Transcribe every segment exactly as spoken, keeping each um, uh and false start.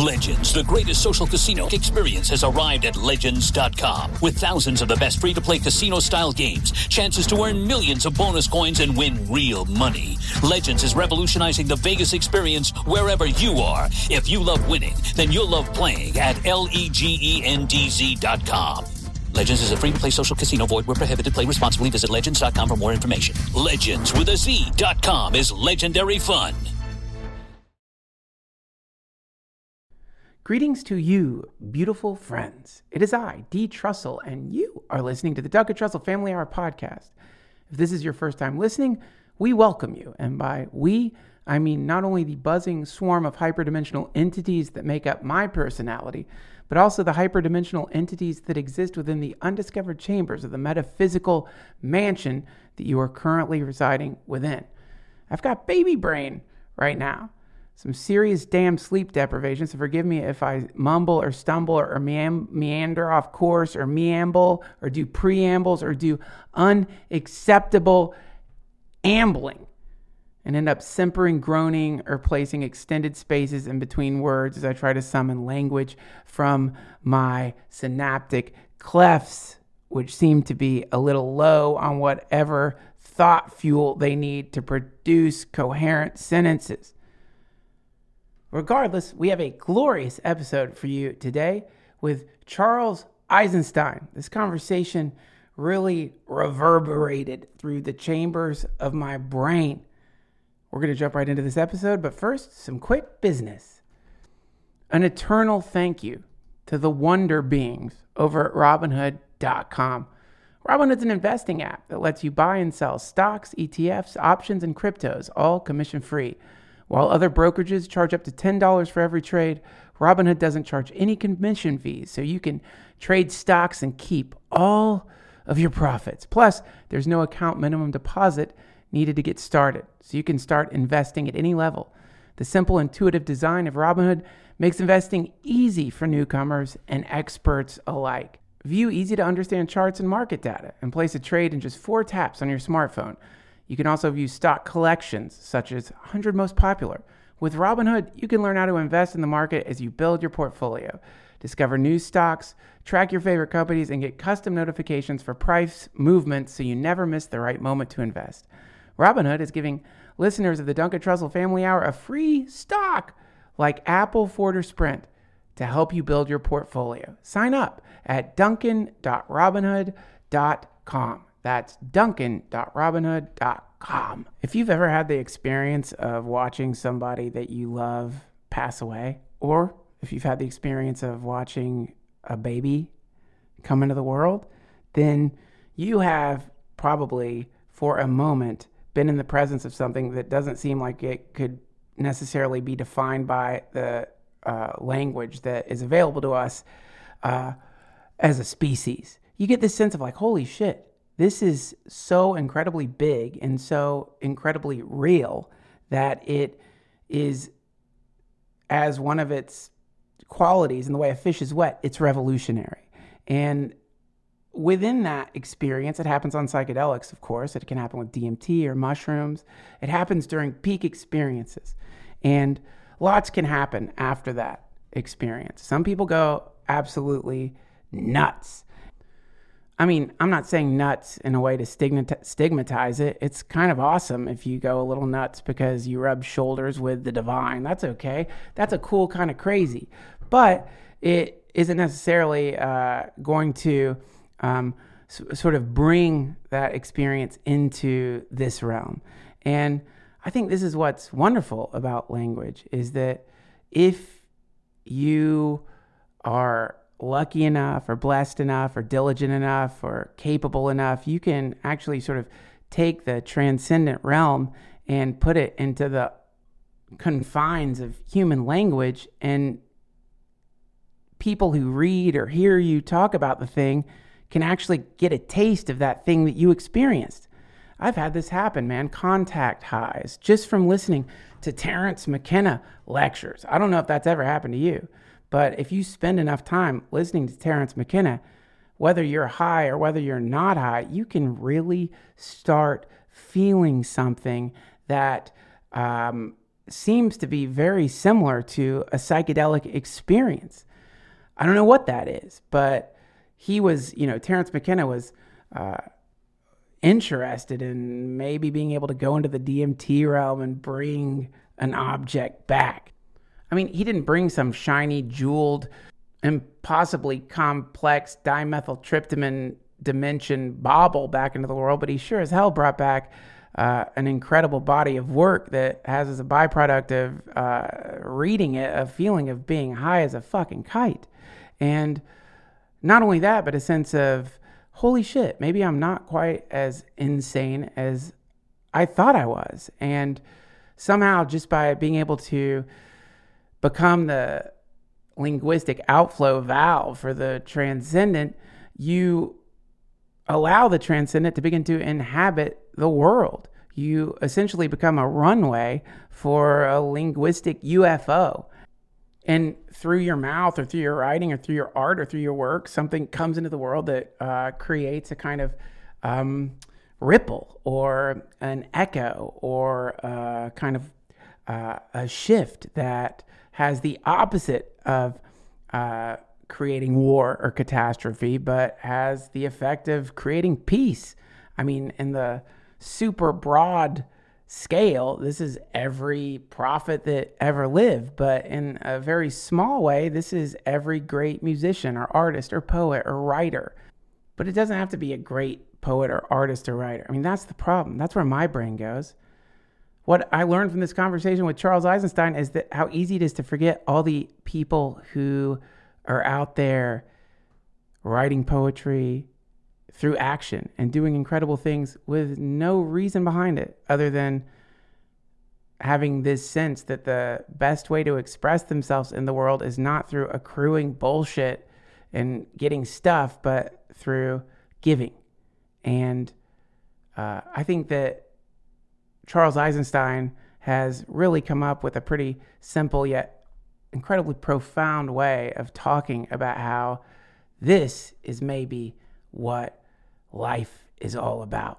Legends, the greatest social casino experience, has arrived at Legends dot com. With thousands of the best free-to-play casino-style games, chances to earn millions of bonus coins, and win real money. Legends is revolutionizing the Vegas experience wherever you are. If you love winning, then you'll love playing at L-E-G-E-N-D-Z dot com. Legends is a free-to-play social casino. Void where prohibited. Play responsibly. Visit Legends dot com for more information. Legends with a Z dot com is legendary fun. Greetings to you, beautiful friends. It is I, Dee Trussell, and you are listening to the Duncan Trussell Family Hour podcast. If this is your first time listening, we welcome you. And by we, I mean not only the buzzing swarm of hyperdimensional entities that make up my personality, but also the hyperdimensional entities that exist within the undiscovered chambers of the metaphysical mansion that you are currently residing within. I've got baby brain right now. Some serious damn sleep deprivation, so forgive me if I mumble or stumble or meam- meander off course or meamble or do preambles or do unacceptable ambling and end up simpering, groaning, or placing extended spaces in between words as I try to summon language from my synaptic clefts, which seem to be a little low on whatever thought fuel they need to produce coherent sentences. Regardless, we have a glorious episode for you today with Charles Eisenstein. This conversation really reverberated through the chambers of my brain. We're going to jump right into this episode, but first, some quick business. An eternal thank you to the wonder beings over at Robinhood dot com. Robinhood's an investing app that lets you buy and sell stocks, E T Fs, options, and cryptos, all commission-free. While other brokerages charge up to ten dollars for every trade, Robinhood doesn't charge any commission fees, so you can trade stocks and keep all of your profits. Plus, there's no account minimum deposit needed to get started, so you can start investing at any level. The simple, intuitive design of Robinhood makes investing easy for newcomers and experts alike. View easy-to-understand charts and market data and place a trade in just four taps on your smartphone. You can also view stock collections, such as one hundred Most Popular. With Robinhood, you can learn how to invest in the market as you build your portfolio. Discover new stocks, track your favorite companies, and get custom notifications for price movements so you never miss the right moment to invest. Robinhood is giving listeners of the Duncan Trussell Family Hour a free stock like Apple, Ford, or Sprint to help you build your portfolio. Sign up at Duncan dot Robinhood dot com. That's Duncan dot Robinhood dot com. If you've ever had the experience of watching somebody that you love pass away, or if you've had the experience of watching a baby come into the world, then you have probably, for a moment, been in the presence of something that doesn't seem like it could necessarily be defined by the uh, language that is available to us uh, as a species. You get this sense of like, holy shit, this is so incredibly big and so incredibly real that it is, as one of its qualities in the way a fish is wet, it's revolutionary. And within that experience, it happens on psychedelics, of course. It can happen with D M T or mushrooms. It happens during peak experiences. And lots can happen after that experience. Some people go absolutely nuts. I mean, I'm not saying nuts in a way to stigmatize it. It's kind of awesome if you go a little nuts because you rub shoulders with the divine. That's okay. That's a cool kind of crazy. But it isn't necessarily uh, going to um, s- sort of bring that experience into this realm. And I think this is what's wonderful about language, is that if you are lucky enough or blessed enough or diligent enough or capable enough, you can actually sort of take the transcendent realm and put it into the confines of human language, and people who read or hear you talk about the thing can actually get a taste of that thing that you experienced. I've had this happen, man. Contact highs just from listening to Terence McKenna lectures. I don't know if that's ever happened to you, but if you spend enough time listening to Terence McKenna, whether you're high or whether you're not high, you can really start feeling something that um, seems to be very similar to a psychedelic experience. I don't know what that is, but he was, you know, Terence McKenna was uh, interested in maybe being able to go into the D M T realm and bring an object back. I mean, he didn't bring some shiny, jeweled, impossibly complex dimethyltryptamine dimension bauble back into the world, but he sure as hell brought back uh, an incredible body of work that has as a byproduct of uh, reading it a feeling of being high as a fucking kite. And not only that, but a sense of, holy shit, maybe I'm not quite as insane as I thought I was. And somehow just by being able to become the linguistic outflow valve for the transcendent, you allow the transcendent to begin to inhabit the world. You essentially become a runway for a linguistic U F O. And through your mouth or through your writing or through your art or through your work, something comes into the world that uh, creates a kind of um, ripple or an echo or a kind of uh, a shift that has the opposite of uh, creating war or catastrophe, but has the effect of creating peace. I mean, in the super broad scale, this is every prophet that ever lived, but in a very small way, this is every great musician or artist or poet or writer. But it doesn't have to be a great poet or artist or writer. I mean, that's the problem. That's where my brain goes. What I learned from this conversation with Charles Eisenstein is that how easy it is to forget all the people who are out there writing poetry through action and doing incredible things with no reason behind it other than having this sense that the best way to express themselves in the world is not through accruing bullshit and getting stuff, but through giving. And uh, I think that Charles Eisenstein has really come up with a pretty simple yet incredibly profound way of talking about how this is maybe what life is all about.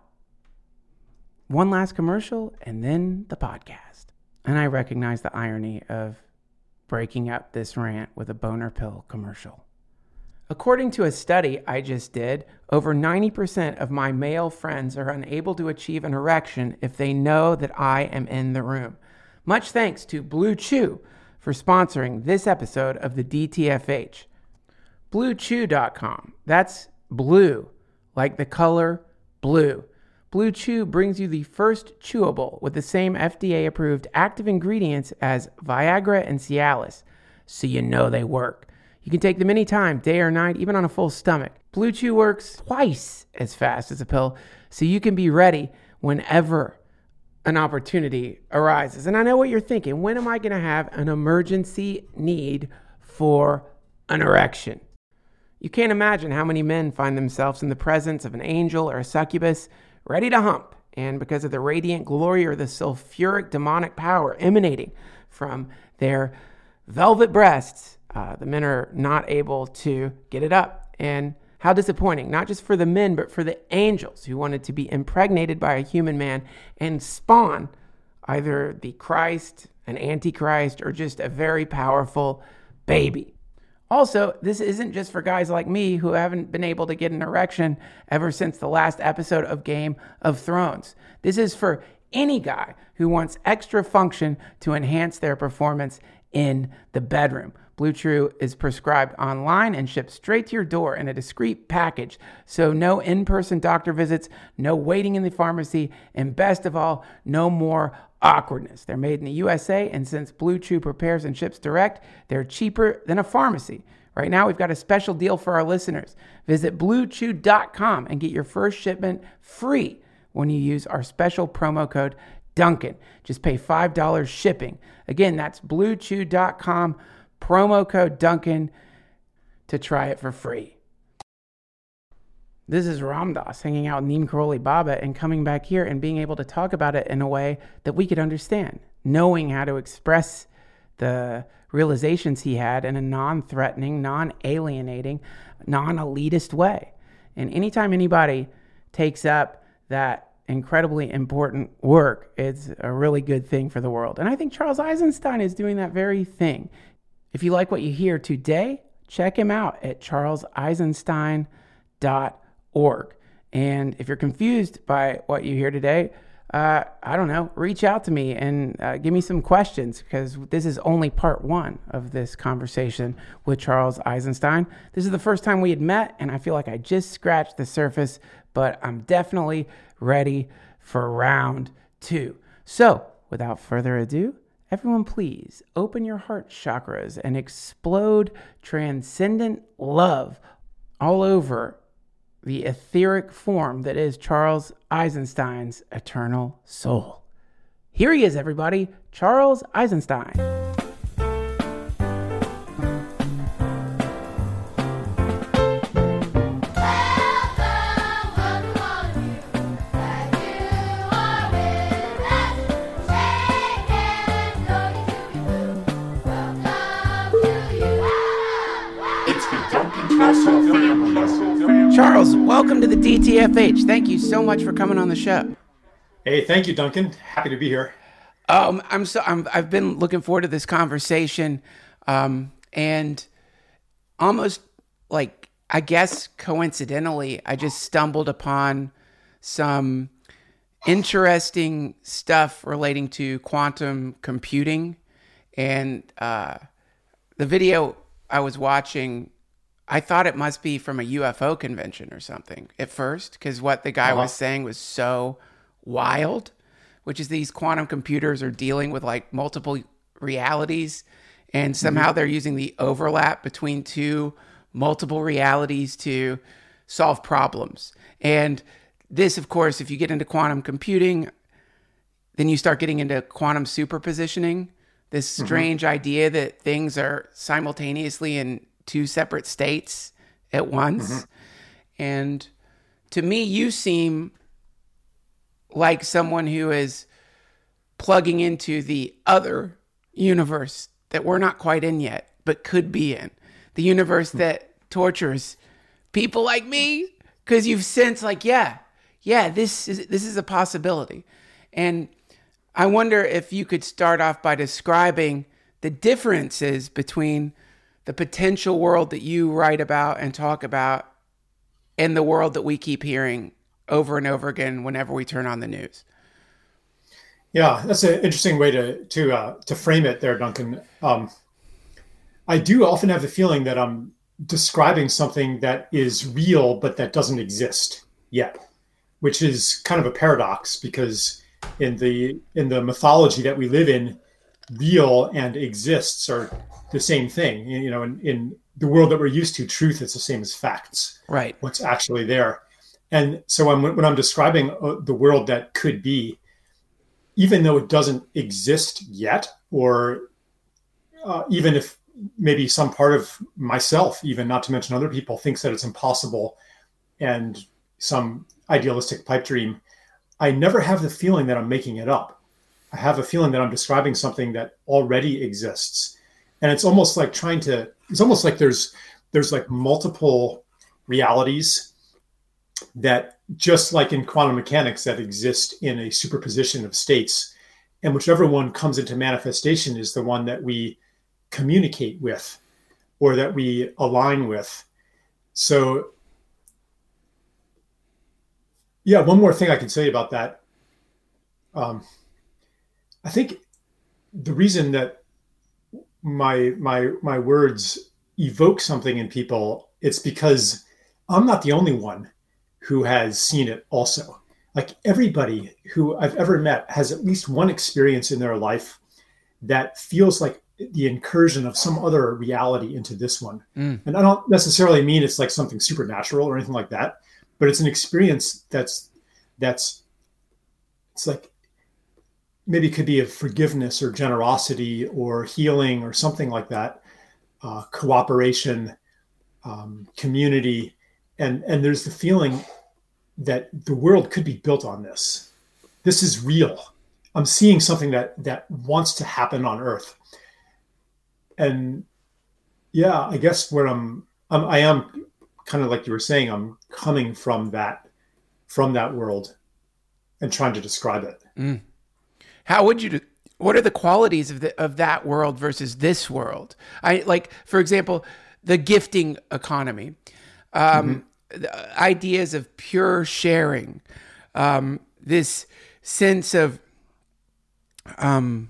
One last commercial and then the podcast. And I recognize the irony of breaking up this rant with a boner pill commercial. According to a study I just did, over ninety percent of my male friends are unable to achieve an erection if they know that I am in the room. Much thanks to Blue Chew for sponsoring this episode of the D T F H. blue chew dot com. That's blue, like the color blue. Blue Chew brings you the first chewable with the same F D A-approved active ingredients as Viagra and Cialis, so you know they work. You can take them anytime, day or night, even on a full stomach. Blue Chew works twice as fast as a pill, so you can be ready whenever an opportunity arises. And I know what you're thinking. When am I going to have an emergency need for an erection? You can't imagine how many men find themselves in the presence of an angel or a succubus ready to hump. And because of the radiant glory or the sulfuric demonic power emanating from their velvet breasts, uh, the men are not able to get it up. And how disappointing, not just for the men, but for the angels who wanted to be impregnated by a human man and spawn either the Christ, an antichrist, or just a very powerful baby. Also, this isn't just for guys like me who haven't been able to get an erection ever since the last episode of Game of Thrones. This is for any guy who wants extra function to enhance their performance in the bedroom. Blue Chew is prescribed online and shipped straight to your door in a discreet package. So no in-person doctor visits, no waiting in the pharmacy, and best of all, no more awkwardness. They're made in the U S A, and since Blue Chew prepares and ships direct, they're cheaper than a pharmacy. Right now, we've got a special deal for our listeners. Visit blue chew dot com and get your first shipment free when you use our special promo code Duncan. Just pay five dollars shipping. Again, that's blue chew dot com, promo code Duncan to try it for free. This is Ram Dass hanging out with Neem Karoli Baba and coming back here and being able to talk about it in a way that we could understand, knowing how to express the realizations he had in a non-threatening, non-alienating, non-elitist way. And anytime anybody takes up that incredibly important work, it's a really good thing for the world. And I think Charles Eisenstein is doing that very thing. If you like what you hear today, check him out at charles eisenstein dot org. And if you're confused by what you hear today, uh, I don't know, reach out to me and uh, give me some questions, because this is only part one of this conversation with Charles Eisenstein. This is the first time we had met, and I feel like I just scratched the surface, but I'm definitely ready for round two. So without further ado, everyone please open your heart chakras and explode transcendent love all over the etheric form that is Charles Eisenstein's eternal soul. Here he is, everybody, Charles Eisenstein. Charles, welcome to the D T F H. Thank you so much for coming on the show. Hey, thank you, Duncan. Happy to be here. Um, I'm so I'm, I've been looking forward to this conversation, um, and almost like I guess coincidentally, I just stumbled upon some interesting stuff relating to quantum computing, and uh, the video I was watching, I thought it must be from a U F O convention or something at first, because what the guy uh-huh. was saying was so wild, which is these quantum computers are dealing with like multiple realities, and somehow mm-hmm. they're using the overlap between two multiple realities to solve problems. And this, of course, if you get into quantum computing, then you start getting into quantum superpositioning, this strange mm-hmm. idea that things are simultaneously in two separate states at once. Mm-hmm. And to me, you seem like someone who is plugging into the other universe that we're not quite in yet, but could be in. The universe mm-hmm. that tortures people like me, because you've sensed like, yeah, yeah, this is this is a possibility. And I wonder if you could start off by describing the differences between the potential world that you write about and talk about and the world that we keep hearing over and over again whenever we turn on the news. Yeah, that's an interesting way to to uh, to frame it there, Duncan. Um, I do often have the feeling that I'm describing something that is real, but that doesn't exist yet, which is kind of a paradox, because in the in the mythology that we live in, real and exists are the same thing. You know, in, in the world that we're used to, truth is the same as facts. Right. What's actually there. And so I'm, when I'm describing uh, the world that could be, even though it doesn't exist yet, or uh, even if maybe some part of myself, even not to mention other people, thinks that it's impossible and some idealistic pipe dream, I never have the feeling that I'm making it up. I have a feeling that I'm describing something that already exists. And it's almost like trying to, it's almost like there's, there's like multiple realities that, just like in quantum mechanics, that exist in a superposition of states. And whichever one comes into manifestation is the one that we communicate with or that we align with. So yeah, one more thing I can say about that. Um, I think the reason that my my my words evoke something in people, it's because I'm not the only one who has seen it also. Like, everybody who I've ever met has at least one experience in their life that feels like the incursion of some other reality into this one. Mm. And I don't necessarily mean it's like something supernatural or anything like that, but it's an experience that's that's it's like maybe it could be of forgiveness or generosity or healing or something like that, uh, cooperation, um, community, and and there's the feeling that the world could be built on this. This is real. I'm seeing something that that wants to happen on Earth. And yeah, I guess where I'm, I'm I am kind of like you were saying, I'm coming from that from that world. and trying to describe it. Mm. How would you do, what are the qualities of the, of that world versus this world? I like, for example, the gifting economy, um, mm-hmm. the ideas of pure sharing, um, this sense of, um,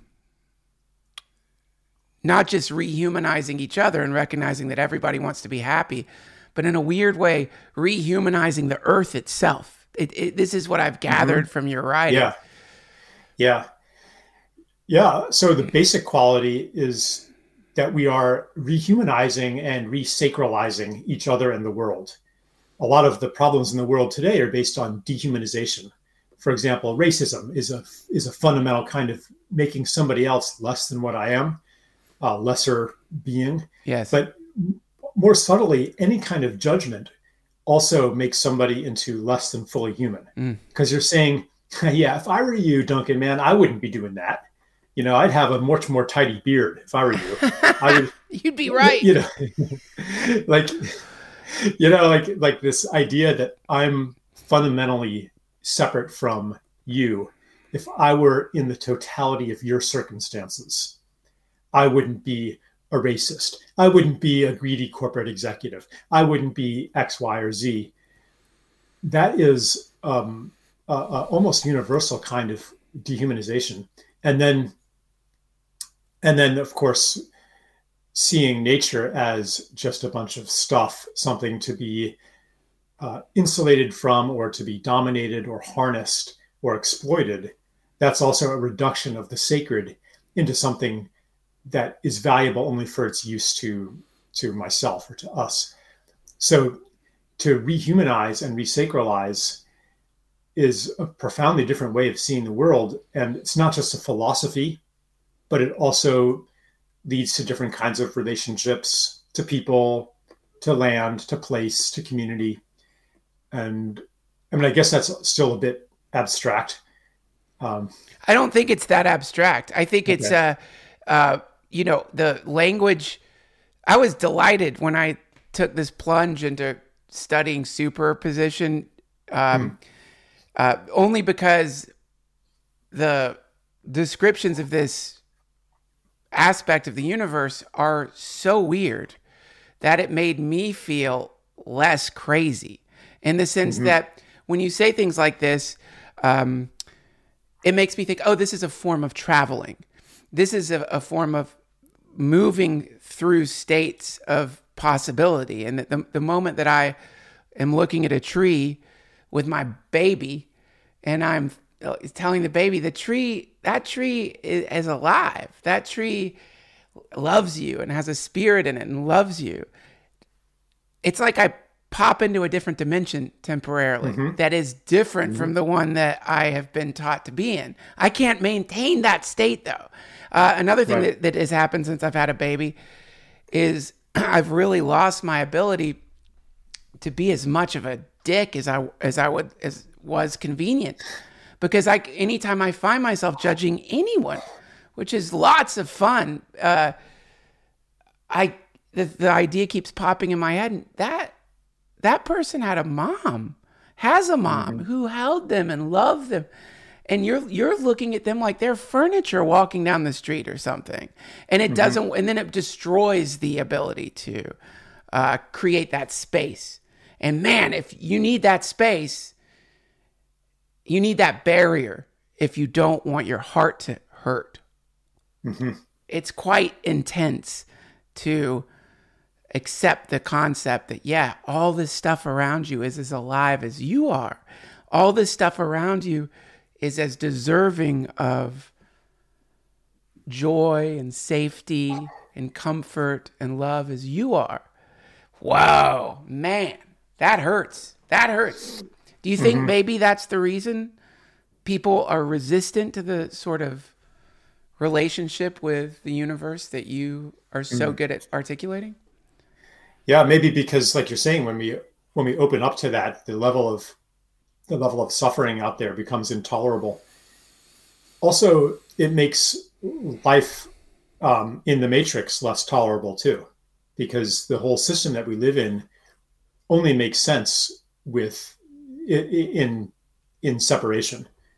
not just rehumanizing each other and recognizing that everybody wants to be happy, but in a weird way, rehumanizing the earth itself. It, it, this is what I've gathered mm-hmm. from your writing. Yeah. Yeah. Yeah. So the basic quality is that we are rehumanizing and resacralizing each other and the world. A lot of the problems in the world today are based on dehumanization. For example, racism is a is a fundamental kind of making somebody else less than what I am, a lesser being. Yes. But more subtly, any kind of judgment also makes somebody into less than fully human. Mm. Because you're saying, yeah, if I were you, Duncan, man, I wouldn't be doing that. You know, I'd have a much more tidy beard if I were you. I would. You'd be right. You know, like, you know, like like this idea that I'm fundamentally separate from you. If I were in the totality of your circumstances, I wouldn't be a racist. I wouldn't be a greedy corporate executive. I wouldn't be X, Y, or Z. That is um, a, a almost universal kind of dehumanization. And then, and then, of course, seeing nature as just a bunch of stuff, something to be uh, insulated from, or to be dominated or harnessed or exploited. That's also a reduction of the sacred into something that is valuable only for its use to, to myself or to us. So to rehumanize and resacralize is a profoundly different way of seeing the world. And it's not just a philosophy, but it also leads to different kinds of relationships to people, to land, to place, to community. And I mean, I guess that's still a bit abstract. Um, I don't think it's that abstract. I think okay. it's, uh, uh, you know, the language. I was delighted when I took this plunge into studying superposition, um, mm. uh, only because the descriptions of this aspect of the universe are so weird that it made me feel less crazy, in the sense mm-hmm. that when you say things like this, um, it makes me think, oh, this is a form of traveling. This is a, a form of moving through states of possibility. And the, the moment that I am looking at a tree with my baby and I'm telling the baby, the tree, that tree is, is alive. That tree loves you and has a spirit in it and loves you. It's like I pop into a different dimension temporarily mm-hmm. that is different mm-hmm. from the one that I have been taught to be in. I can't maintain that state though. Uh, another thing right. that, that has happened since I've had a baby is I've really lost my ability to be as much of a dick as I as I would as was convenient, because I anytime I find myself judging anyone, which is lots of fun, uh, I the, the idea keeps popping in my head. That that person had a mom, has a mom mm-hmm. who held them and loved them. And you're you're looking at them like they're furniture walking down the street or something, and it mm-hmm. doesn't. And then it destroys the ability to uh, create that space. And man, if you need that space, you need that barrier. If you don't want your heart to hurt, mm-hmm. it's quite intense to accept the concept that yeah, all this stuff around you is as alive as you are. All this stuff around you is as deserving of joy and safety and comfort and love as you are. Wow, man, that hurts. That hurts. Do you think mm-hmm. maybe that's the reason people are resistant to the sort of relationship with the universe that you are so mm-hmm. good at articulating? Yeah, maybe because, like you're saying, when we when we open up to that, the level of the level of suffering out there becomes intolerable. Also, it makes life um, in the matrix less tolerable too, because the whole system that we live in only makes sense with in in separation.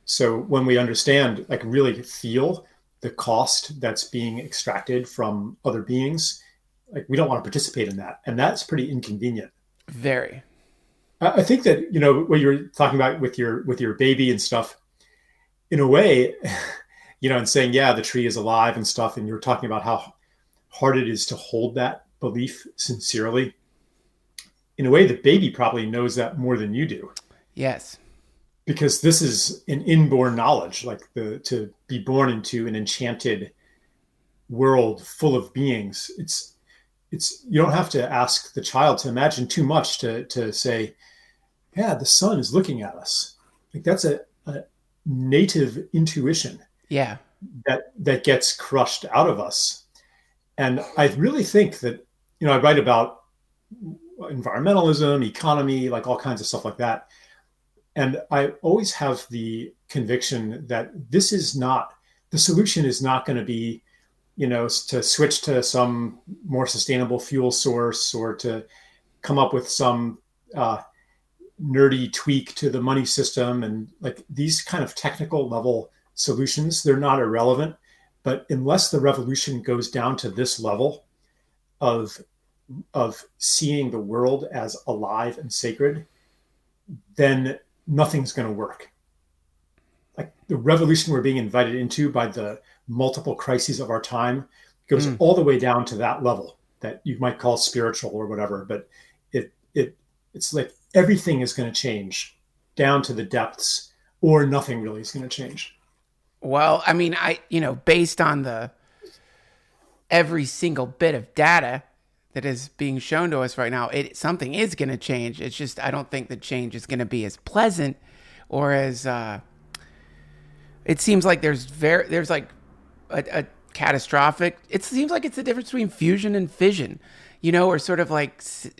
So when we understand, like really feel the cost that's being extracted from other beings, like we don't want to participate in that. And that's pretty inconvenient. Very. I think that, you know, what you're talking about with your with your baby and stuff, in a way, you know, and saying, yeah, the tree is alive and stuff. And you're talking about how hard it is to hold that belief sincerely. In a way, the baby probably knows that more than you do. Yes. Because this is an inborn knowledge, like the to be born into an enchanted world full of beings. It's it's you don't have to ask the child to imagine too much to to say, yeah, the sun is looking at us. Like that's a, a native intuition. Yeah. That that gets crushed out of us. And I really think that, you know, I write about environmentalism, economy, like all kinds of stuff like that. And I always have the conviction that this is not, the solution is not going to be, you know, to switch to some more sustainable fuel source or to come up with some uh, nerdy tweak to the money system. And like these kind of technical level solutions, they're not irrelevant. But unless the revolution goes down to this level of, of seeing the world as alive and sacred, then nothing's going to work. Like the revolution we're being invited into by the multiple crises of our time goes mm. all the way down to that level that you might call spiritual or whatever. But it it it's like everything is going to change down to the depths, or nothing really is going to change. Well, I mean, I you know, based on the every single bit of data that is being shown to us right now, it something is going to change. It's just I don't think the change is going to be as pleasant or as. Uh, it seems like there's very there's like a, a catastrophic. It seems like it's the difference between fusion and fission, you know, or sort of like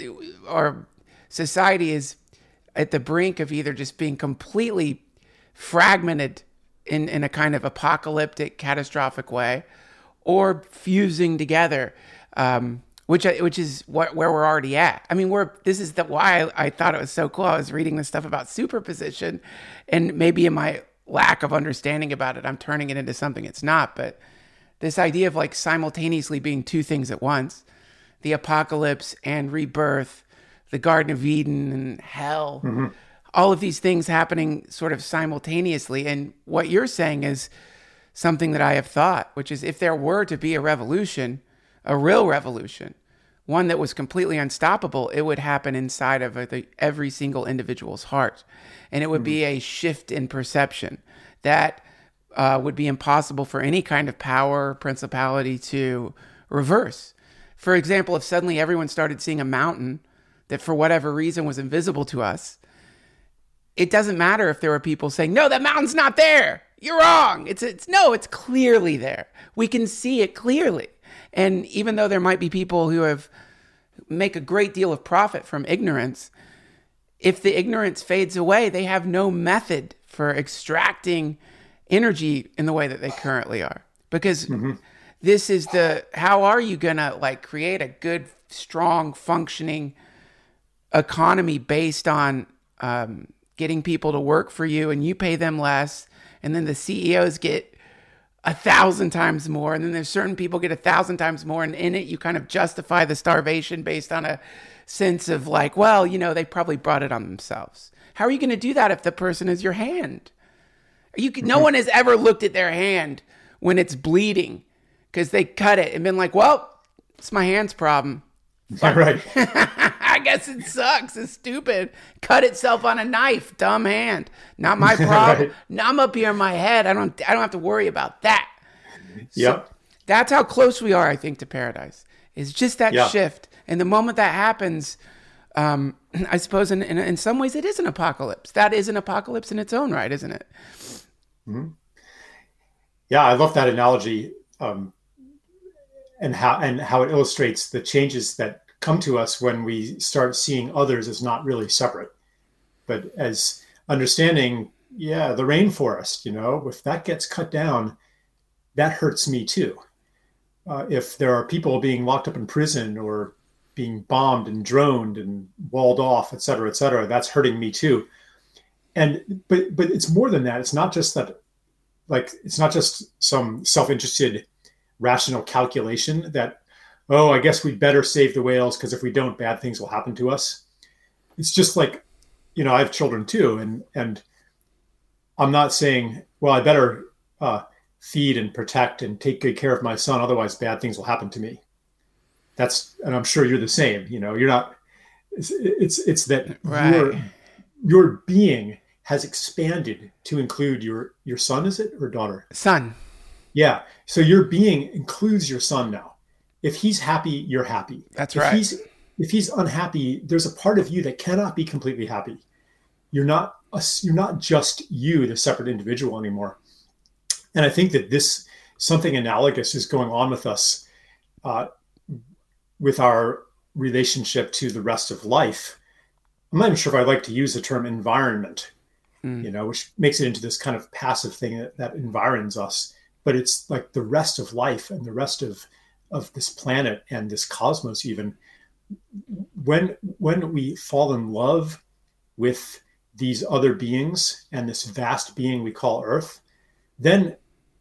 our society is at the brink of either just being completely fragmented in in a kind of apocalyptic, catastrophic way, or fusing together. Um, Which which is what, where we're already at. I mean, we're this is the why I, I thought it was so cool. I was reading this stuff about superposition, and maybe in my lack of understanding about it, I'm turning it into something it's not. But this idea of like simultaneously being two things at once, the apocalypse and rebirth, the Garden of Eden and hell, mm-hmm. all of these things happening sort of simultaneously. And what you're saying is something that I have thought, which is if there were to be a revolution, a real revolution, one that was completely unstoppable, it would happen inside of a, every single individual's heart. And it would mm-hmm. be a shift in perception that uh, would be impossible for any kind of power or principality to reverse. For example, if suddenly everyone started seeing a mountain that for whatever reason was invisible to us, it doesn't matter if there were people saying, no, that mountain's not there. You're wrong. It's, it's no, it's clearly there. We can see it clearly. And even though there might be people who have make a great deal of profit from ignorance, if the ignorance fades away, they have no method for extracting energy in the way that they currently are. Because mm-hmm. this is the, how are you going to like create a good, strong, functioning economy based on um, getting people to work for you and you pay them less, and then the C E Os get a thousand times more, and then there's certain people get a thousand times more, and in it you kind of justify the starvation based on a sense of like, well, you know, they probably brought it on themselves. How are you going to do that if the person is your hand? You can, no one has ever looked at their hand when it's bleeding because they cut it and been like, well, it's my hand's problem. All right. I guess it sucks. It's stupid. Cut itself on a knife. Dumb hand. Not my problem. Right. Now I'm up here in my head. I don't I don't have to worry about that. Yep. So that's how close we are, I think, to paradise. It's just that yeah. shift. And the moment that happens, um, I suppose in, in in some ways it is an apocalypse. That is an apocalypse in its own right, isn't it? Mm-hmm. Yeah, I love that analogy. Um, and how and how it illustrates the changes that come to us when we start seeing others as not really separate, but as understanding, yeah, the rainforest, you know, if that gets cut down, that hurts me too. Uh, if there are people being locked up in prison or being bombed and droned and walled off, et cetera, et cetera, that's hurting me too. and but but it's more than that. It's not just that, like it's not just some self-interested, rational calculation that, oh, I guess we'd better save the whales because if we don't, bad things will happen to us. It's just like, you know, I have children too, and and I'm not saying, well, I better uh, feed and protect and take good care of my son, otherwise bad things will happen to me. That's, and I'm sure you're the same. You know, you're not. It's it's, it's that right. your your being has expanded to include your your son, is it, or daughter? Son. Yeah. So your being includes your son now. If he's happy, you're happy. That's if right. He's, if he's unhappy, there's a part of you that cannot be completely happy. You're not a, you're not just you, the separate individual anymore. And I think that this, something analogous is going on with us, uh, with our relationship to the rest of life. I'm not even sure if I'd like to use the term environment, mm. you know, which makes it into this kind of passive thing that, that environs us. But it's like the rest of life and the rest of, of this planet and this cosmos even. When, when we fall in love with these other beings and this vast being we call Earth, then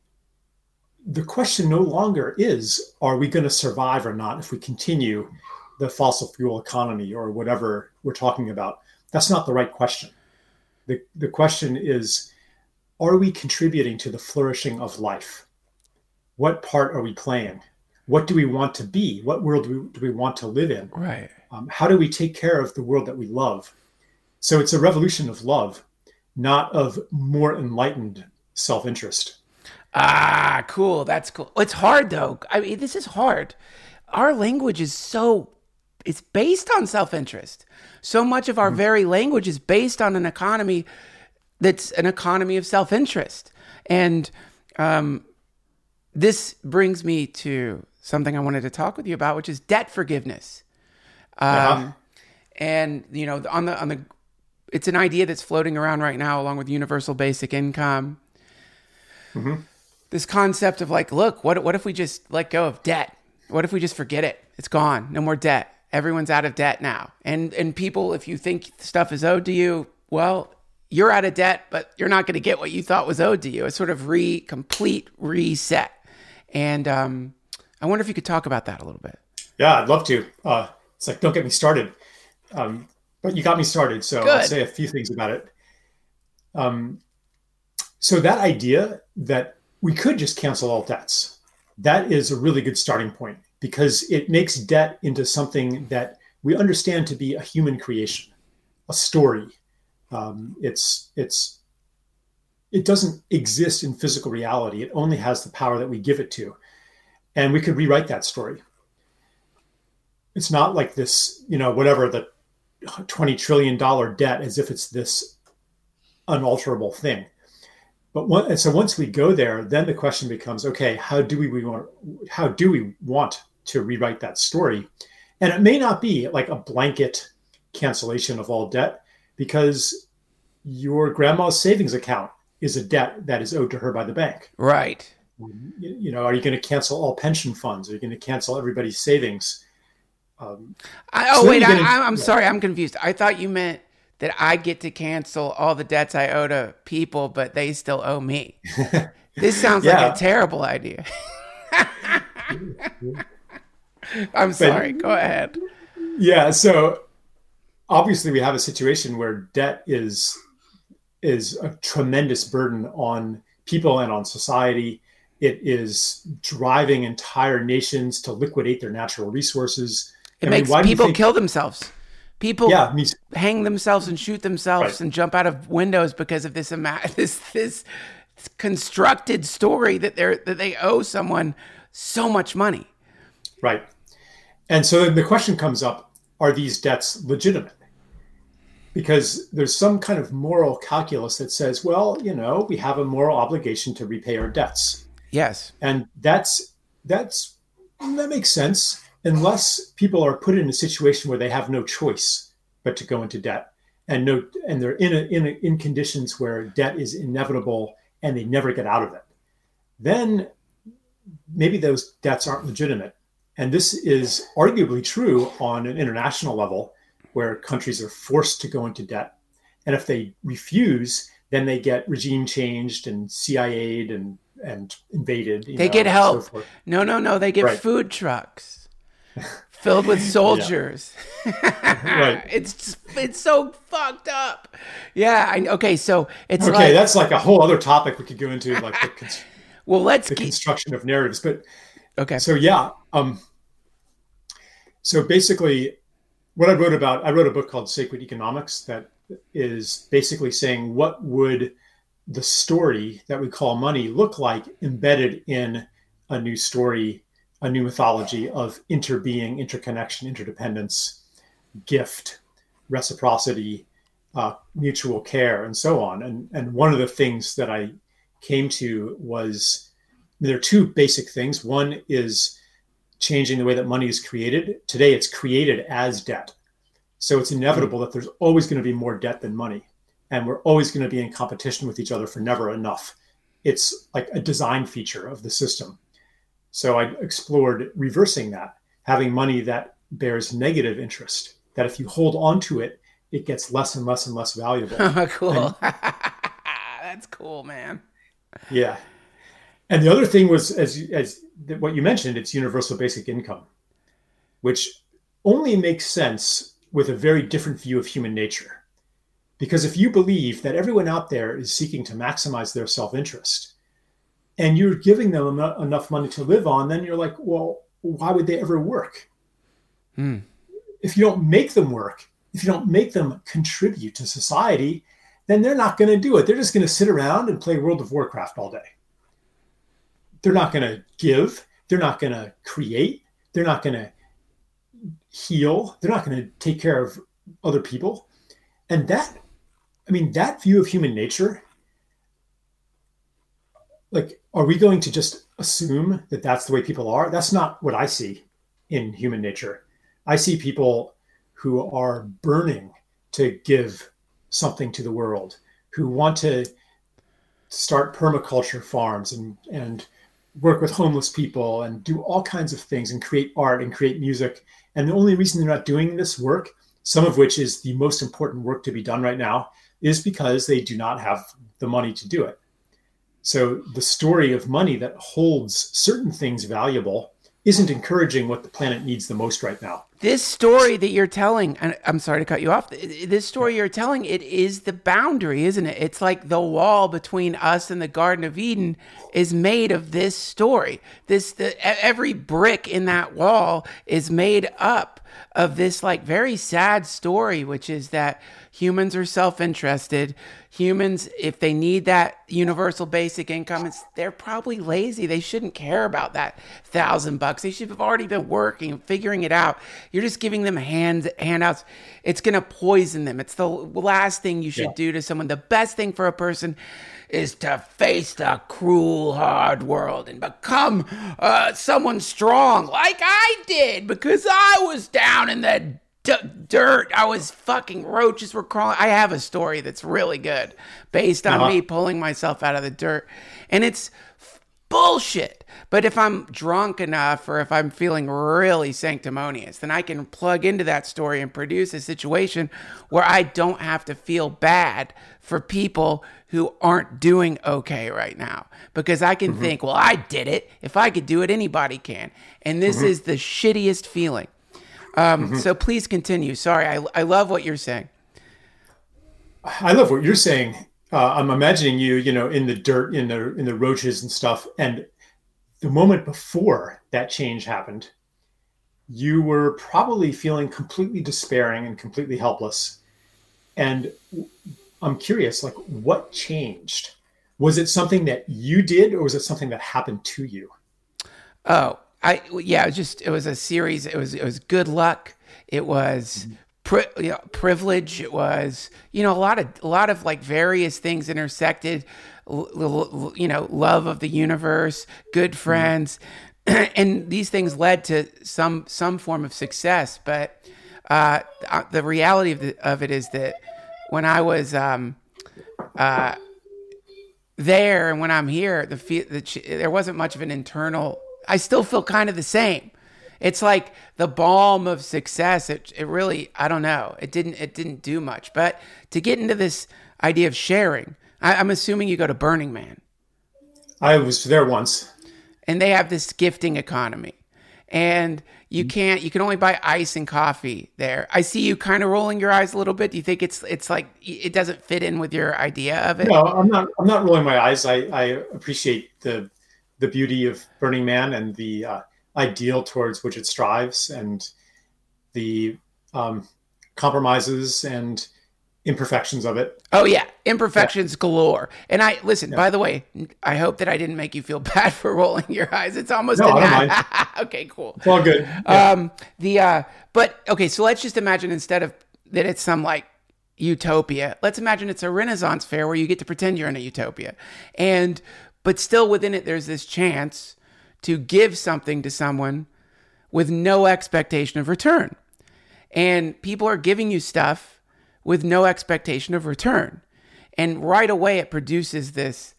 the question no longer is, are we going to survive or not if we continue the fossil fuel economy or whatever we're talking about? That's not the right question. The, the question is, are we contributing to the flourishing of life? What part are we playing? What do we want to be? What world do we, do we want to live in? Right. Um, how do we take care of the world that we love? So it's a revolution of love, not of more enlightened self-interest. Ah, cool. That's cool. It's hard though. I mean, this is hard. Our language is so, it's based on self-interest. So much of our mm-hmm. very language is based on an economy that's an economy of self-interest. And um, this brings me to something I wanted to talk with you about, which is debt forgiveness. Um, uh-huh. And, you know, on the, on the, it's an idea that's floating around right now along with universal basic income. Mm-hmm. This concept of like, look, what what if we just let go of debt? What if we just forget it? It's gone. No more debt. Everyone's out of debt now. And and people, if you think stuff is owed to you, well, you're out of debt, but you're not going to get what you thought was owed to you. It's sort of re complete reset. And um, I wonder if you could talk about that a little bit. Yeah, I'd love to. Uh, it's like, don't get me started. Um, but you got me started, so Good. I'll say a few things about it. Um, so that idea that we could just cancel all debts, that is a really good starting point because it makes debt into something that we understand to be a human creation, a story. Um, it's it's it doesn't exist in physical reality. It only has the power that we give it to, and we could rewrite that story. It's not like this, you know, whatever the twenty trillion dollars debt, as if it's this unalterable thing. But one, and so once we go there, then the question becomes, okay, how do we, we want, how do we want to rewrite that story? And it may not be like a blanket cancellation of all debt, because your grandma's savings account is a debt that is owed to her by the bank. Right. You, you know, are you going to cancel all pension funds? Are you going to cancel everybody's savings? Um, I, oh, so wait, I, gonna, I'm yeah. sorry. I'm confused. I thought you meant that I get to cancel all the debts I owe to people, but they still owe me. This sounds yeah. like a terrible idea. I'm sorry. But, go ahead. Yeah. So obviously we have a situation where debt is is a tremendous burden on people and on society. It is driving entire nations to liquidate their natural resources. It I makes mean, people think, kill themselves. People yeah, me, hang themselves and shoot themselves right. and jump out of windows because of this ima- this this constructed story that they're that they owe someone so much money. Right. And so then the question comes up, are these debts legitimate? Because there's some kind of moral calculus that says, well, you know, we have a moral obligation to repay our debts. Yes. And that's that's that makes sense. Unless people are put in a situation where they have no choice but to go into debt, and no, and they're in a, in a, in conditions where debt is inevitable and they never get out of it, then maybe those debts aren't legitimate. And this is arguably true on an international level, where countries are forced to go into debt, And if they refuse, then they get regime changed and C I A'd and, and invaded. You they know, get help. So no, no, no. They get right. food trucks filled with soldiers. Right. It's it's so fucked up. Yeah. I, okay. So it's okay. like, That's like a whole other topic we could go into, like the, cons- well, let's the keep, construction of narratives. But okay. So yeah. Um, so basically, what I wrote about, I wrote a book called Sacred Economics that is basically saying what would the story that we call money look like embedded in a new story, a new mythology of interbeing, interconnection, interdependence, gift, reciprocity, uh, mutual care, and so on. And, and one of the things that I came to was, there are two basic things. One is changing the way that money is created. Today, it's created as debt. So it's inevitable that there's always going to be more debt than money. And we're always going to be in competition with each other for never enough. It's like a design feature of the system. So I explored reversing that, having money that bears negative interest, that if you hold on to it, it gets less and less and less valuable. Cool. And, that's cool, man. Yeah. And the other thing was, as, as what you mentioned, it's universal basic income, which only makes sense with a very different view of human nature. Because if you believe that everyone out there is seeking to maximize their self-interest and you're giving them em- enough money to live on, then you're like, well, why would they ever work? Hmm. If you don't make them work, if you don't make them contribute to society, then they're not going to do it. They're just going to sit around and play World of Warcraft all day. They're not going to give. They're not going to create. They're not going to heal. They're not going to take care of other people. And that, I mean, that view of human nature, like, are we going to just assume that that's the way people are? That's not what I see in human nature. I see people who are burning to give something to the world, who want to start permaculture farms and, and work with homeless people and do all kinds of things and create art and create music. And the only reason they're not doing this work, some of which is the most important work to be done right now, is because they do not have the money to do it. So the story of money that holds certain things valuable isn't encouraging what the planet needs the most right now. This story that you're telling, and I'm sorry to cut you off, this story you're telling, it is the boundary, isn't it? It's like the wall between us and the Garden of Eden is made of this story. This, the, every brick in that wall is made up of this like very sad story, which is that humans are self-interested. Humans, if they need that universal basic income, it's, they're probably lazy. They shouldn't care about that thousand bucks. They should have already been working and figuring it out. You're just giving them hands, handouts. It's going to poison them. It's the last thing you should yeah. do to someone. The best thing for a person is to face the cruel, hard world and become uh, someone strong like I did, because I was down in the D- dirt. I was fucking roaches were crawling. I have a story that's really good based on uh-huh. me pulling myself out of the dirt. And it's f- bullshit. But if I'm drunk enough or if I'm feeling really sanctimonious, then I can plug into that story and produce a situation where I don't have to feel bad for people who aren't doing okay right now. Because I can mm-hmm. think, well, I did it. If I could do it, anybody can. And this mm-hmm. is the shittiest feeling. Um, mm-hmm. So please continue. Sorry, I, I love what you're saying. I love what you're saying. Uh, I'm imagining you, you know, in the dirt, in the in the roaches and stuff. And the moment before that change happened, you were probably feeling completely despairing and completely helpless. And I'm curious, like, what changed? Was it something that you did, or was it something that happened to you? Oh. I yeah, it was just it was a series. It was it was good luck. It was pri- you know, privilege. It was you know a lot of a lot of like various things intersected. L- l- you know, love of the universe, good friends, mm-hmm. and these things led to some some form of success. But uh, the reality of the, of it is that when I was um, uh, there and when I'm here, the, the there wasn't much of an internal. I still feel kind of the same. It's like the balm of success. It, it really, I don't know. It didn't, it didn't do much. But to get into this idea of sharing, I, I'm assuming you go to Burning Man. I was there once. And they have this gifting economy. And you can't, you can only buy ice and coffee there. I see you kind of rolling your eyes a little bit. Do you think it's it's like it doesn't fit in with your idea of it? No, I'm not I'm not rolling my eyes. I, I appreciate the the beauty of Burning Man and the uh, ideal towards which it strives, and the um, compromises and imperfections of it. Oh yeah, imperfections yeah. galore. And I listen. Yeah. By the way, I hope that I didn't make you feel bad for rolling your eyes. It's almost no, a I don't mind. Okay, cool. It's all good. Yeah. Um, the uh, but okay, so let's just imagine instead of that, it's some like utopia. Let's imagine it's a Renaissance fair where you get to pretend you're in a utopia, and but still within it, there's this chance to give something to someone with no expectation of return, and people are giving you stuff with no expectation of return. And right away, it produces this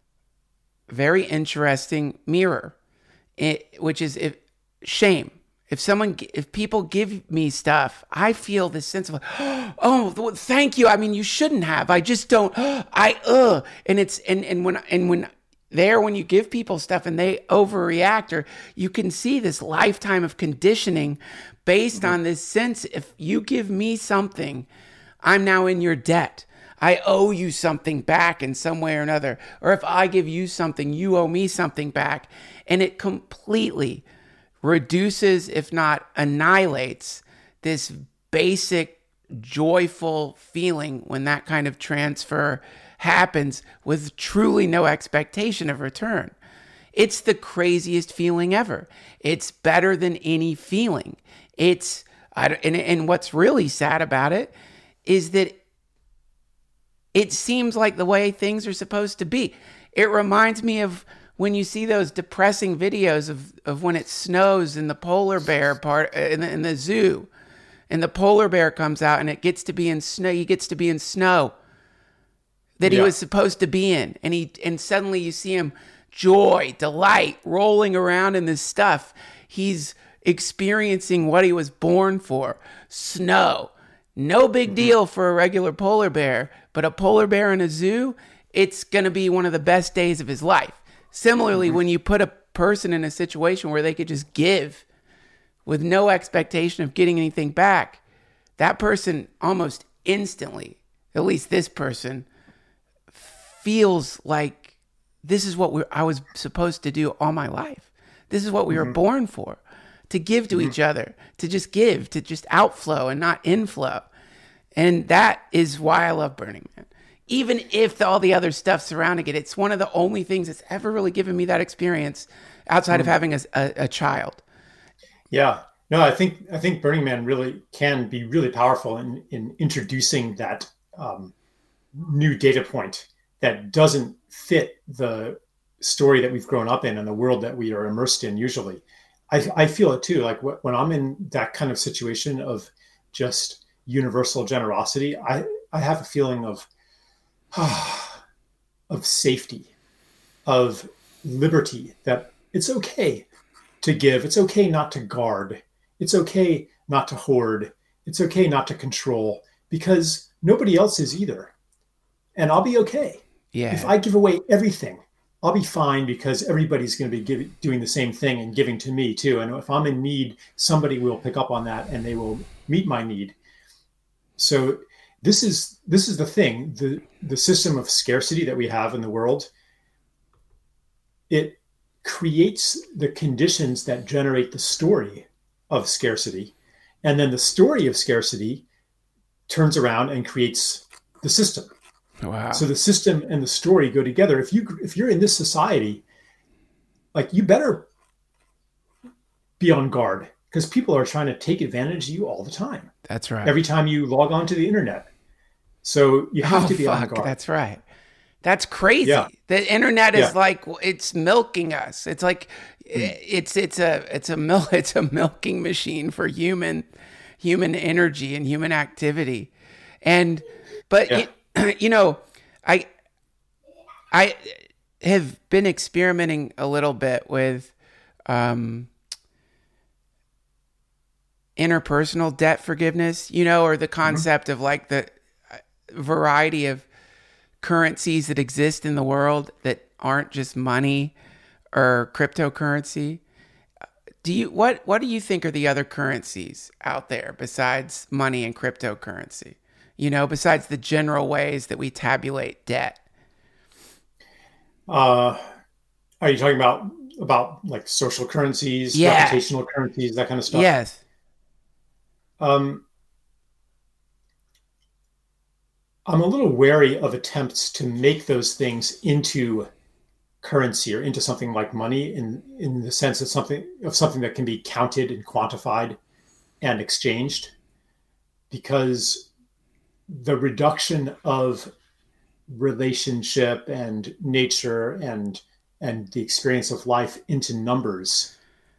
very interesting mirror, it, which is if, shame. If someone, if people give me stuff, I feel this sense of, oh, thank you. I mean, you shouldn't have. I just don't. I uh, and it's and and when and when there when you give people stuff and they overreact, or you can see this lifetime of conditioning based mm-hmm. on this sense. If you give me something, I'm now in your debt. I owe you something back in some way or another. Or if I give you something, you owe me something back. And it completely reduces, if not annihilates, this basic joyful feeling when that kind of transfer happens with truly no expectation of return. It's the craziest feeling ever. It's better than any feeling. It's, I, and, and what's really sad about it is that it seems like the way things are supposed to be. It reminds me of when you see those depressing videos of, of when it snows in the polar bear part in the, in the zoo, and the polar bear comes out and it gets to be in snow. He gets to be in snow that he yeah. was supposed to be in, and he and suddenly you see him joy, delight, rolling around in this stuff. He's experiencing what he was born for, snow. No big deal for a regular polar bear, but a polar bear in a zoo, it's going to be one of the best days of his life. Similarly, mm-hmm. when you put a person in a situation where they could just give with no expectation of getting anything back, that person almost instantly, at least this person, feels like this is what we, I was supposed to do all my life. This is what we mm-hmm. were born for. To give to mm-hmm. each other, to just give, to just outflow and not inflow. And that is why I love Burning Man. Even if the, all the other stuff surrounding it, it's one of the only things that's ever really given me that experience outside mm-hmm. of having a, a, a child. Yeah. No, I think I think Burning Man really can be really powerful in, in introducing that um, new data point that doesn't fit the story that we've grown up in and the world that we are immersed in usually. I, I feel it too. Like when I'm in that kind of situation of just universal generosity, I, I have a feeling of, of safety, of liberty, that it's okay to give. It's okay not to guard. It's okay not to hoard. It's okay not to control, because nobody else is either. And I'll be okay. Yeah. If I give away everything, I'll be fine, because everybody's going to be giving, doing the same thing and giving to me too. And if I'm in need, somebody will pick up on that and they will meet my need. So this is this is the thing, the the system of scarcity that we have in the world. It creates the conditions that generate the story of scarcity, and then the story of scarcity turns around and creates the system. Wow. So the system and the story go together. If you if you're in this society, like, you better be on guard, because people are trying to take advantage of you all the time. That's right. Every time you log on to the internet. So you have oh, to be fuck, on guard. That's right. That's crazy. Yeah. The internet is yeah. like, it's milking us. It's like mm. it's it's a it's a mil- it's a milking machine for human human energy and human activity. And but yeah. it, you know, I I have been experimenting a little bit with um, interpersonal debt forgiveness, you know, or the concept mm-hmm. of like the variety of currencies that exist in the world that aren't just money or cryptocurrency. Do you what what do you think are the other currencies out there besides money and cryptocurrency? You know, besides the general ways that we tabulate debt. Uh, are you talking about about like social currencies, yeah. reputational currencies, that kind of stuff? Yes. Um, I'm a little wary of attempts to make those things into currency or into something like money in, in the sense of something of something that can be counted and quantified and exchanged, because the reduction of relationship and nature and and the experience of life into numbers,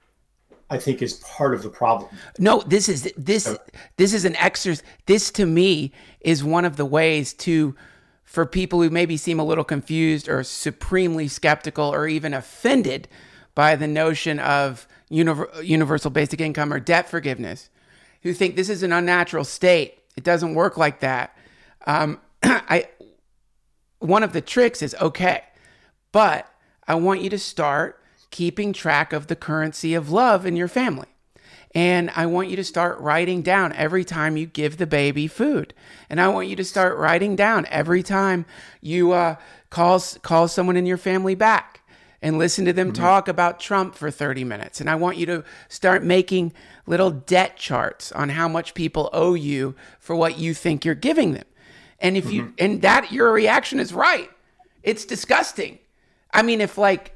I think, is part of the problem. No, this is this so, this is an exercise. This to me is one of the ways to, for people who maybe seem a little confused or supremely skeptical or even offended by the notion of univer- universal basic income or debt forgiveness, who think this is an unnatural state. It doesn't work like that. Um, I one of the tricks is, okay, but I want you to start keeping track of the currency of love in your family. And I want you to start writing down every time you give the baby food. And I want you to start writing down every time you uh, call, call someone in your family back and listen to them mm-hmm. talk about Trump for thirty minutes. And I want you to start making little debt charts on how much people owe you for what you think you're giving them. And if mm-hmm. you, and that your reaction is right. It's disgusting. I mean, if like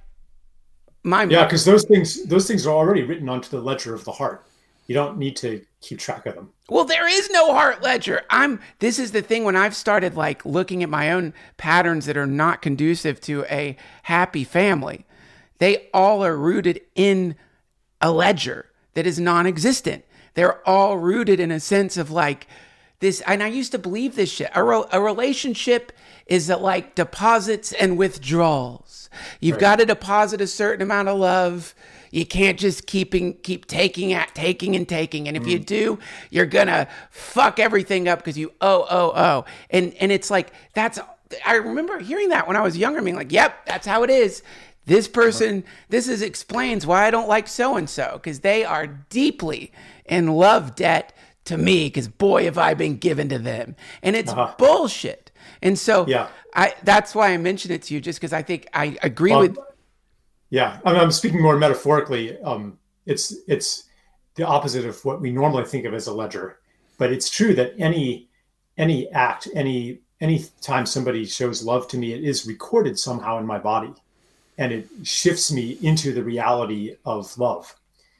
my yeah, because those things, those things are already written onto the ledger of the heart. You don't need to keep track of them. Well, there is no heart ledger. I'm. This is the thing when I've started like looking at my own patterns that are not conducive to a happy family. They all are rooted in a ledger that is non-existent. They're all rooted in a sense of like this. And I used to believe this shit. A, re- a relationship is that like deposits and withdrawals. You've right. got to deposit a certain amount of love. You can't just keeping keep taking at taking and taking. And if mm. you do, you're gonna fuck everything up because you owe, owe, owe. And and it's like that's I remember hearing that when I was younger, being like, yep, that's how it is. This person, uh-huh. this is explains why I don't like so and so, because they are deeply in love debt to me, because boy have I been given to them. And it's uh-huh. bullshit. And so yeah. I that's why I mentioned it to you, just because I think I agree um, with. Yeah, I mean, I'm speaking more metaphorically. Um, it's it's the opposite of what we normally think of as a ledger, but it's true that any any act, any any time somebody shows love to me, it is recorded somehow in my body, and it shifts me into the reality of love,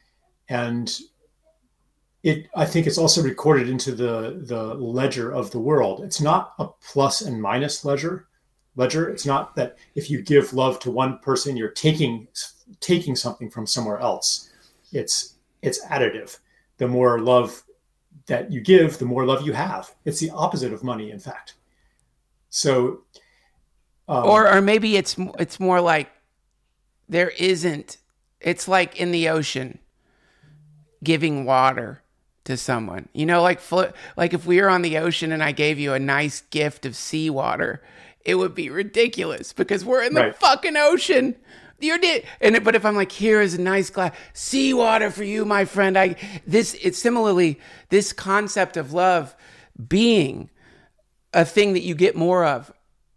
and it I think it's also recorded into the the ledger of the world. It's not a plus and minus ledger. Ledger. It's not that if you give love to one person, you're taking taking something from somewhere else. It's it's additive. The more love that you give, the more love you have. It's the opposite of money, in fact. So, um, or or maybe it's it's more like there isn't. It's like in the ocean, giving water to someone. You know, like like if we were on the ocean and I gave you a nice gift of seawater, it would be ridiculous because we're in the right. fucking ocean. You're de- and but if I'm like, here is a nice glass seawater for you, my friend. I this it's similarly this concept of love being a thing that you get more of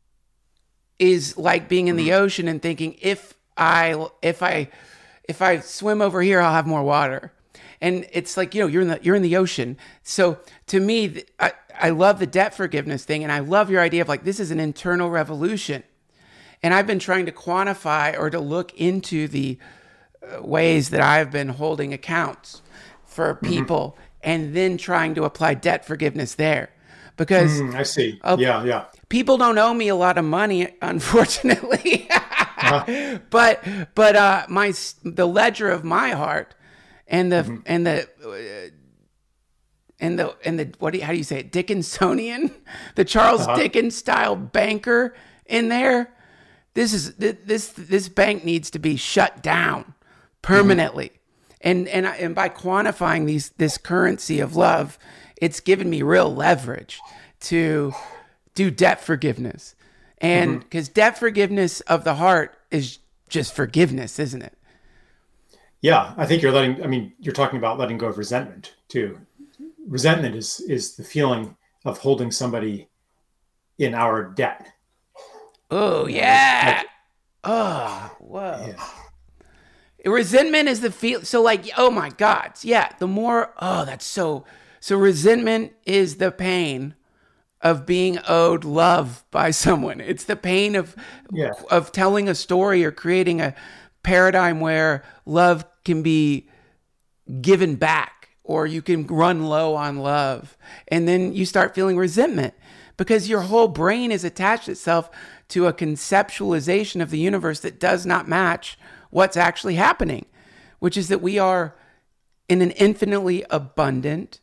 is like being in the ocean and thinking if I if I if I swim over here, I'll have more water. And it's like, you know, you're in the you're in the ocean. So to me, I, I love the debt forgiveness thing, and I love your idea of like this is an internal revolution. And I've been trying to quantify or to look into the uh, ways that I've been holding accounts for people, mm-hmm. and then trying to apply debt forgiveness there, because mm, I see, uh, yeah, yeah. People don't owe me a lot of money, unfortunately, uh-huh. but but uh, my the ledger of my heart. And the mm-hmm. and the uh, and the and the what do you, how do you say it? Dickinsonian, the Charles uh-huh. Dickens style banker in there. This is this this bank needs to be shut down permanently, mm-hmm. And and I, and by quantifying these this currency of love, it's given me real leverage to do debt forgiveness. And because mm-hmm. debt forgiveness of the heart is just forgiveness, isn't it? Yeah, I think you're letting, I mean, you're talking about letting go of resentment too. Resentment is is the feeling of holding somebody in our debt. Oh, yeah. Like, oh, whoa. Yeah. Resentment is the feel. So like, oh my God. Yeah. The more, oh, that's so, so resentment is the pain of being owed love by someone. It's the pain of, yeah. of telling a story or creating a paradigm where love can be given back, or you can run low on love. And then you start feeling resentment because your whole brain is attached itself to a conceptualization of the universe that does not match what's actually happening, which is that we are in an infinitely abundant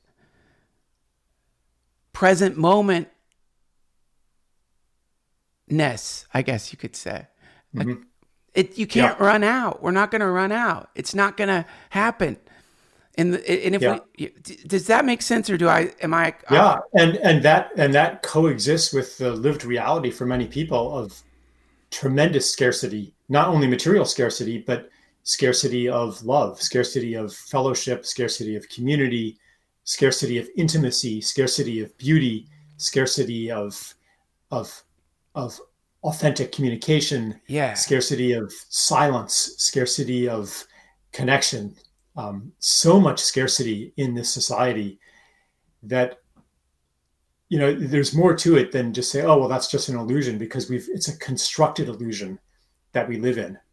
present moment ness, I guess you could say. Mm-hmm. It, you can't yeah. run out. We're not going to run out. It's not going to happen. And, the, and if yeah. we, does that make sense, or do I, am I? Yeah. I, and, and that, and that coexists with the lived reality for many people of tremendous scarcity, not only material scarcity, but scarcity of love, scarcity of fellowship, scarcity of community, scarcity of intimacy, scarcity of beauty, scarcity of, of, of authentic communication, yeah. scarcity of silence, scarcity of connection. Um, so much scarcity in this society that, you know, there's more to it than just say, oh, well, that's just an illusion, because we've, it's a constructed illusion that we live in.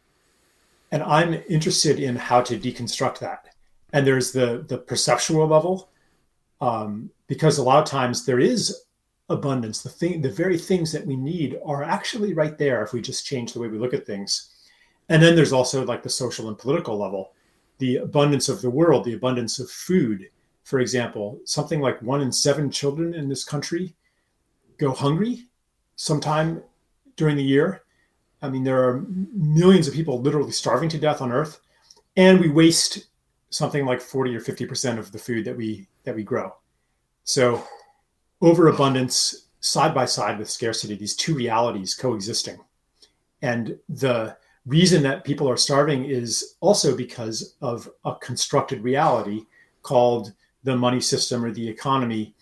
And I'm interested in how to deconstruct that. And there's the, the perceptual level, um, because a lot of times there is abundance. The thing, the very things that we need are actually right there if we just change the way we look at things. And then there's also like the social and political level, the abundance of the world, the abundance of food. For example, something like one in seven children in this country go hungry sometime during the year. I mean, there are millions of people literally starving to death on Earth, and we waste something like forty or fifty percent of the food that we that we grow. So overabundance side by side with scarcity, these two realities coexisting. And the reason that people are starving is also because of a constructed reality called the money system or the economy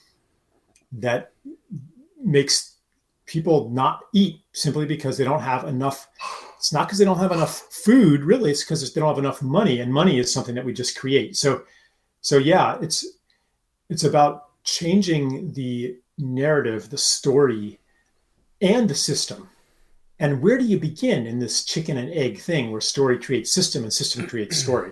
that makes people not eat simply because they don't have enough. It's not because they don't have enough food, really. It's because they don't have enough money, and money is something that we just create. So, so yeah, it's it's about changing the narrative, the story, and the system. And where do you begin in this chicken and egg thing where story creates system and system creates story?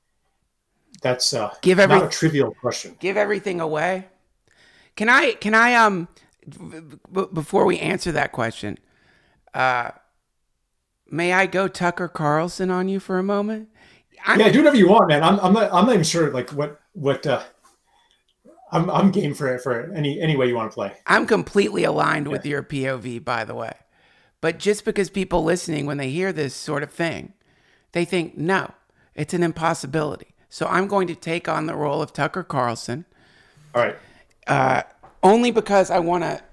That's uh, give every, not a trivial question. Give everything away. Can I, can I, um, b- before we answer that question, uh, may I go Tucker Carlson on you for a moment? I'm, yeah, do whatever you want, man. I'm, I'm not, I'm not even sure like what, what, uh, I'm, I'm game for for any, any way you want to play. I'm completely aligned yeah. with your P O V, by the way. But just because people listening, when they hear this sort of thing, they think, no, it's an impossibility. So I'm going to take on the role of Tucker Carlson. All right. Uh, only because I want to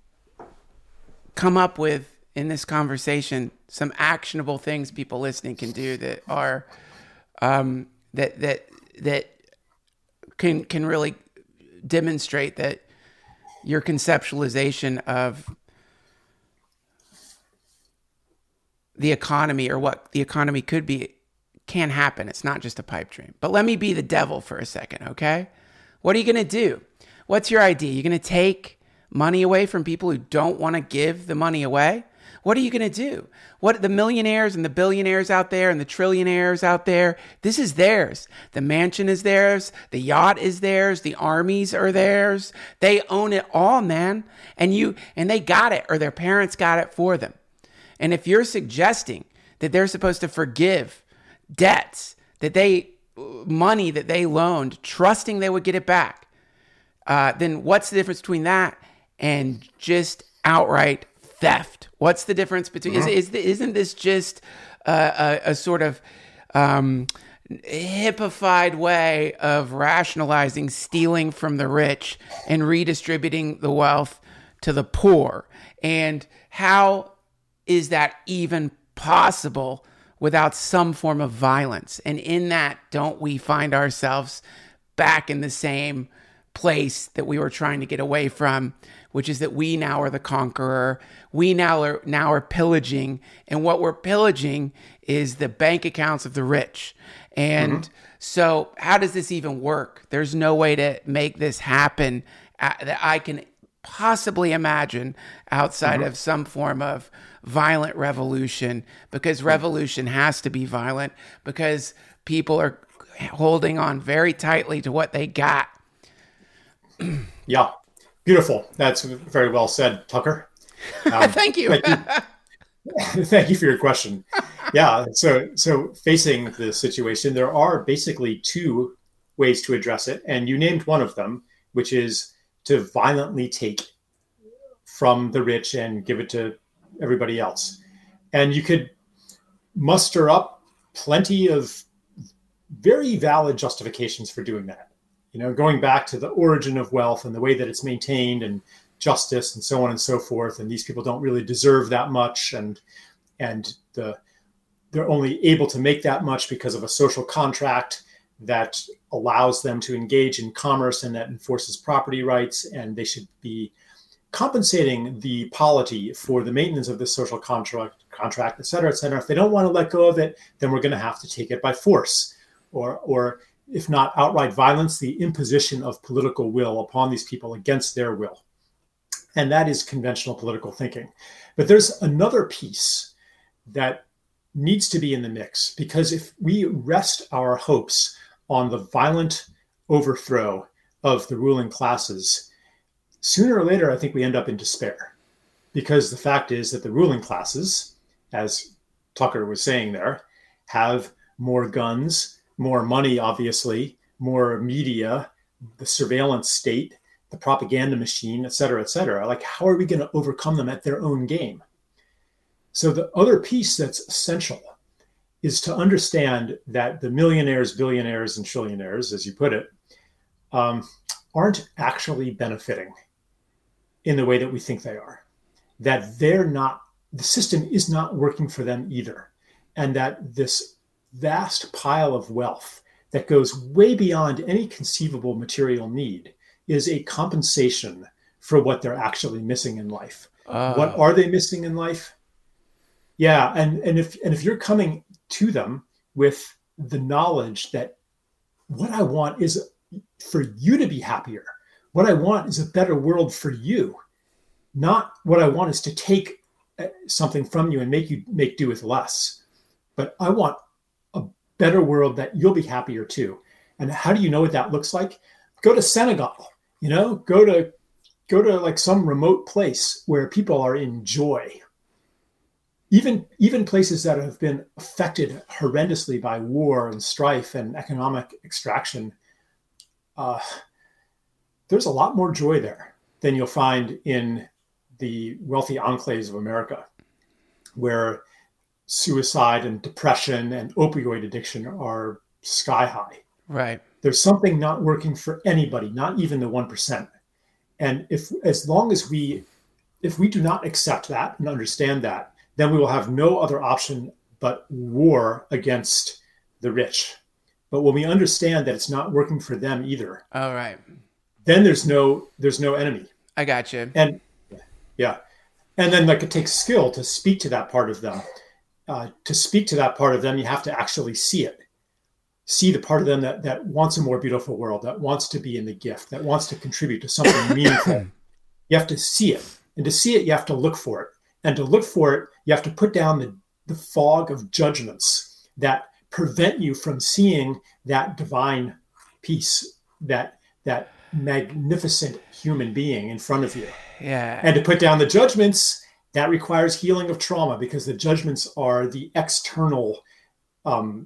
come up with, in this conversation, some actionable things people listening can do that are, um, that, that, that can, can really demonstrate that your conceptualization of the economy, or what the economy could be, can happen. It's not just a pipe dream. But let me be the devil for a second, okay? What are you going to do? What's your idea? You're going to take money away from people who don't want to give the money away? What are you going to do? What the millionaires and the billionaires out there and the trillionaires out there, this is theirs. The mansion is theirs. The yacht is theirs. The armies are theirs. They own it all, man. And you, and they got it, or their parents got it for them. And if you're suggesting that they're supposed to forgive debts, that they, money that they loaned, trusting they would get it back, uh, then what's the difference between that and just outright theft? What's the difference between, mm-hmm. is, is, isn't this just uh, a, a sort of um, hippified way of rationalizing stealing from the rich and redistributing the wealth to the poor. And how is that even possible without some form of violence? And in that, don't we find ourselves back in the same place that we were trying to get away from, which is that we now are the conqueror. We now are now are pillaging, and what we're pillaging is the bank accounts of the rich. And mm-hmm. so how does this even work? There's no way to make this happen uh, that I can possibly imagine outside mm-hmm. of some form of violent revolution, because revolution has to be violent, because people are holding on very tightly to what they got. Yeah, beautiful. That's very well said, Tucker. Um, thank you. thank you. Thank you for your question. Yeah, so so facing the situation, there are basically two ways to address it, and you named one of them, which is to violently take from the rich and give it to everybody else. And you could muster up plenty of very valid justifications for doing that. You know, going back to the origin of wealth and the way that it's maintained and justice and so on and so forth. And these people don't really deserve that much. And and the they're only able to make that much because of a social contract that allows them to engage in commerce and that enforces property rights. And they should be compensating the polity for the maintenance of this social contract, contract, et cetera, et cetera. If they don't want to let go of it, then we're going to have to take it by force, or or if not outright violence, the imposition of political will upon these people against their will. And that is conventional political thinking. But there's another piece that needs to be in the mix, because if we rest our hopes on the violent overthrow of the ruling classes, sooner or later, I think we end up in despair. Because the fact is that the ruling classes, as Tucker was saying there, have more guns, more money, obviously, more media, the surveillance state, the propaganda machine, et cetera, et cetera. Like, how are we going to overcome them at their own game? So the other piece that's essential is to understand that the millionaires, billionaires, and trillionaires, as you put it, um, aren't actually benefiting in the way that we think they are. That they're not, the system is not working for them either. And that this vast pile of wealth that goes way beyond any conceivable material need is a compensation for what they're actually missing in life. Uh. What are they missing in life? Yeah, and, and if and if you're coming to them with the knowledge that what I want is for you to be happier, what I want is a better world for you, not what I want is to take something from you and make you make do with less, but I want a better world that you'll be happier too. And how do you know what that looks like? Go to Senegal, you know, go to go to like some remote place where people are in joy. Even, even places that have been affected horrendously by war and strife and economic extraction, uh, there's a lot more joy there than you'll find in the wealthy enclaves of America, where suicide and depression and opioid addiction are sky high. Right. There's something not working for anybody, not even the one percent. And if, as long as we, if we do not accept that and understand that, then we will have no other option but war against the rich. But when we understand that it's not working for them either, all right, then there's no there's no enemy. I got you. And yeah, and then like it takes skill to speak to that part of them. Uh, to speak to that part of them, you have to actually see it. See the part of them that that wants a more beautiful world, that wants to be in the gift, that wants to contribute to something meaningful. You have to see it, and to see it, you have to look for it. And to look for it, you have to put down the, the fog of judgments that prevent you from seeing that divine piece, that that magnificent human being in front of you. Yeah. And to put down the judgments, that requires healing of trauma, because the judgments are the external um,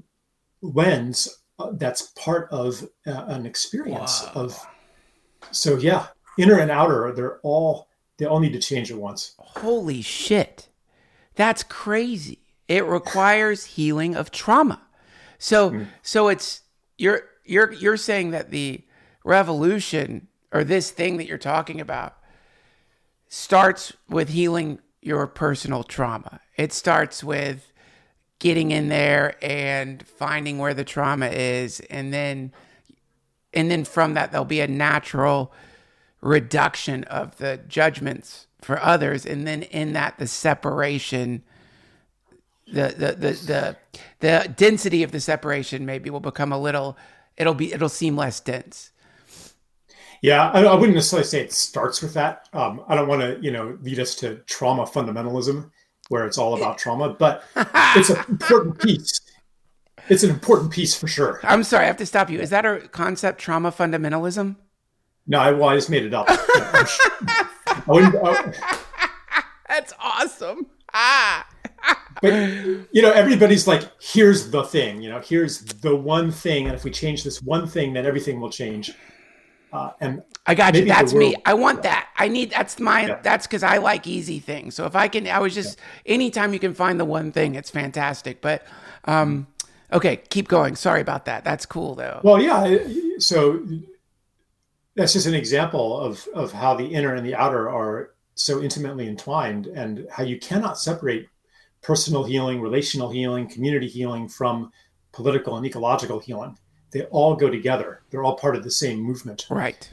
lens uh, that's part of uh, an experience. Wow. of. So yeah, inner and outer, they're all, they all need to change at once. Holy shit. That's crazy. It requires healing of trauma. So Mm. so it's you're you're you're saying that the revolution or this thing that you're talking about starts with healing your personal trauma. It starts with getting in there and finding where the trauma is, and then and then from that there'll be a natural reduction of the judgments for others, and then in that the separation, the the the the, the density of the separation maybe will become a little, it'll be it'll seem less dense. Yeah, I, I wouldn't necessarily say it starts with that. Um, I don't want to, you know, lead us to trauma fundamentalism, where it's all about trauma, but it's an important piece. It's an important piece for sure. I'm sorry, I have to stop you. Is that a concept, trauma fundamentalism? No, I, well, I just made it up. I wouldn't, I, That's awesome. Ah. but, you know, everybody's like, here's the thing, you know, here's the one thing. And if we change this one thing, then everything will change. Uh, and I got you. That's world, me. I want that. I need, that's my, yeah. that's because I like easy things. So if I can, I was just, yeah. anytime you can find the one thing, it's fantastic. But, um, okay, keep going. Sorry about that. That's cool though. Well, yeah. So that's just an example of, of how the inner and the outer are so intimately entwined, and how you cannot separate personal healing, relational healing, community healing from political and ecological healing. They all go together. They're all part of the same movement. Right.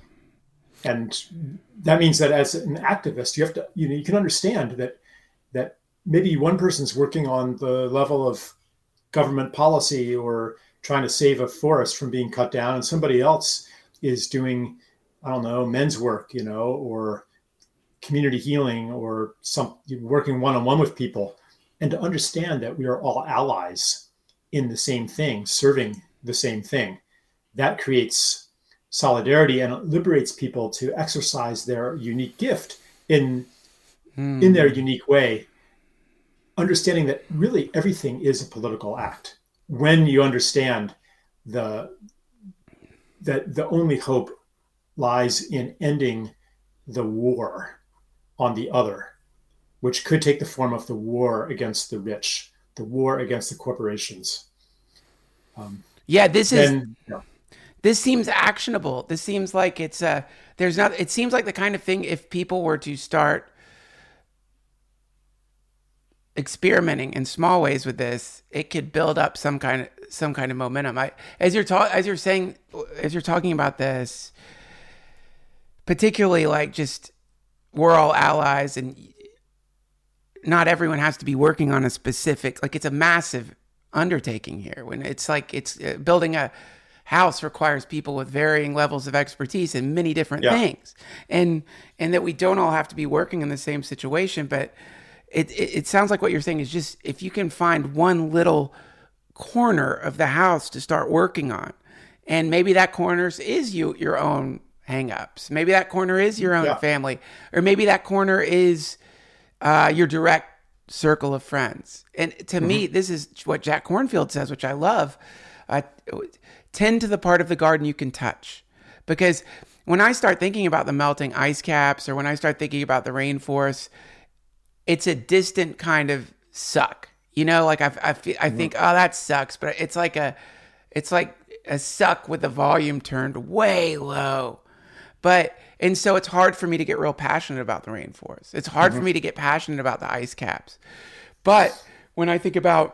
And that means that as an activist, you have to, you know, you can understand that, that maybe one person's working on the level of government policy or trying to save a forest from being cut down, and somebody else is doing, I don't know, men's work, you know, or community healing, or some working one-on-one with people, and to understand that we are all allies in the same thing, serving the same thing. That creates solidarity, and it liberates people to exercise their unique gift in, mm. in their unique way, understanding that really everything is a political act. When you understand the that the only hope lies in ending the war on the other, which could take the form of the war against the rich, the war against the corporations. Um, yeah, this is, then, you know, this seems actionable. This seems like it's a, there's not, it seems like the kind of thing, if people were to start experimenting in small ways with this, it could build up some kind of, some kind of momentum. I, as you're talking, as you're saying, as you're talking about this, particularly like just, we're all allies, and not everyone has to be working on a specific, like it's a massive undertaking here. When it's like, it's uh, building a house requires people with varying levels of expertise in many different yeah. things. And, and that we don't all have to be working in the same situation, but it, it, it sounds like what you're saying is just, if you can find one little corner of the house to start working on, and maybe that corner is you, your own hang-ups. Maybe that corner is your own yeah. family, or maybe that corner is uh, your direct circle of friends. And to mm-hmm. me, this is what Jack Kornfield says, which I love. Uh, tend to the part of the garden you can touch. Because when I start thinking about the melting ice caps, or when I start thinking about the rainforest, it's a distant kind of suck. You know, like I, I, feel, I mm-hmm. think, oh, that sucks. But it's like a, it's like a suck with the volume turned way low. But, and so it's hard for me to get real passionate about the rainforest. It's hard mm-hmm. for me to get passionate about the ice caps. But when I think about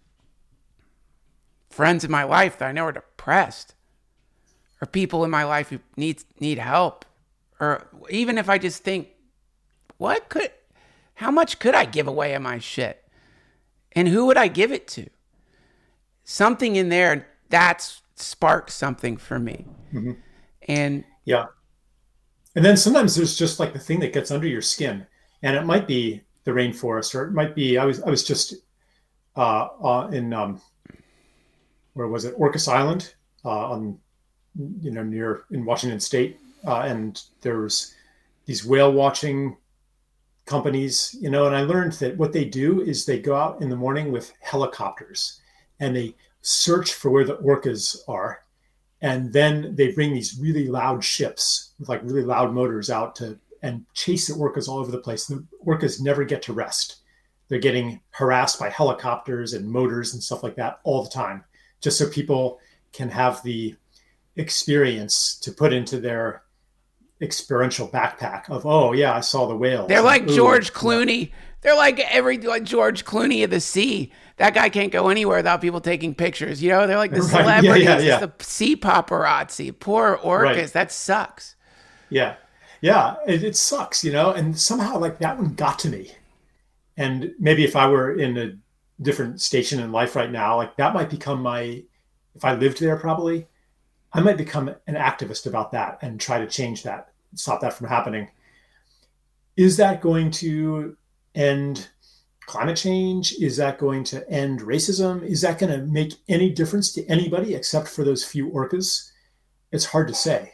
friends in my life that I know are depressed, or people in my life who need, need help, or even if I just think, what could, how much could I give away of my shit? And who would I give it to? Something in there, that's sparks something for me. Mm-hmm. And yeah. And then sometimes there's just like the thing that gets under your skin, and it might be the rainforest, or it might be, I was, I was just uh, uh, in, um, where was it? Orcas Island, uh, on, you know, near in Washington State. Uh, and there's these whale watching companies, you know, and I learned that what they do is they go out in the morning with helicopters, and they search for where the orcas are. And then they bring these really loud ships with like really loud motors out to and chase the orcas all over the place. The orcas never get to rest. They're getting harassed by helicopters and motors and stuff like that all the time, just so people can have the experience to put into their experiential backpack of, oh yeah, I saw the whales. They're like Ooh, George Clooney. Yeah. They're like every like George Clooney of the sea. That guy can't go anywhere without people taking pictures. You know, they're like the Right. celebrities. Yeah, yeah, yeah. It's the sea paparazzi. Poor orcas. Right. That sucks. Yeah. Yeah. It, it sucks, you know, and somehow like that one got to me. And maybe if I were in a different station in life right now, like that might become my, if I lived there probably, I might become an activist about that and try to change that, stop that from happening. Is that going to end climate change? Is that going to end racism? Is that going to make any difference to anybody except for those few orcas? It's hard to say.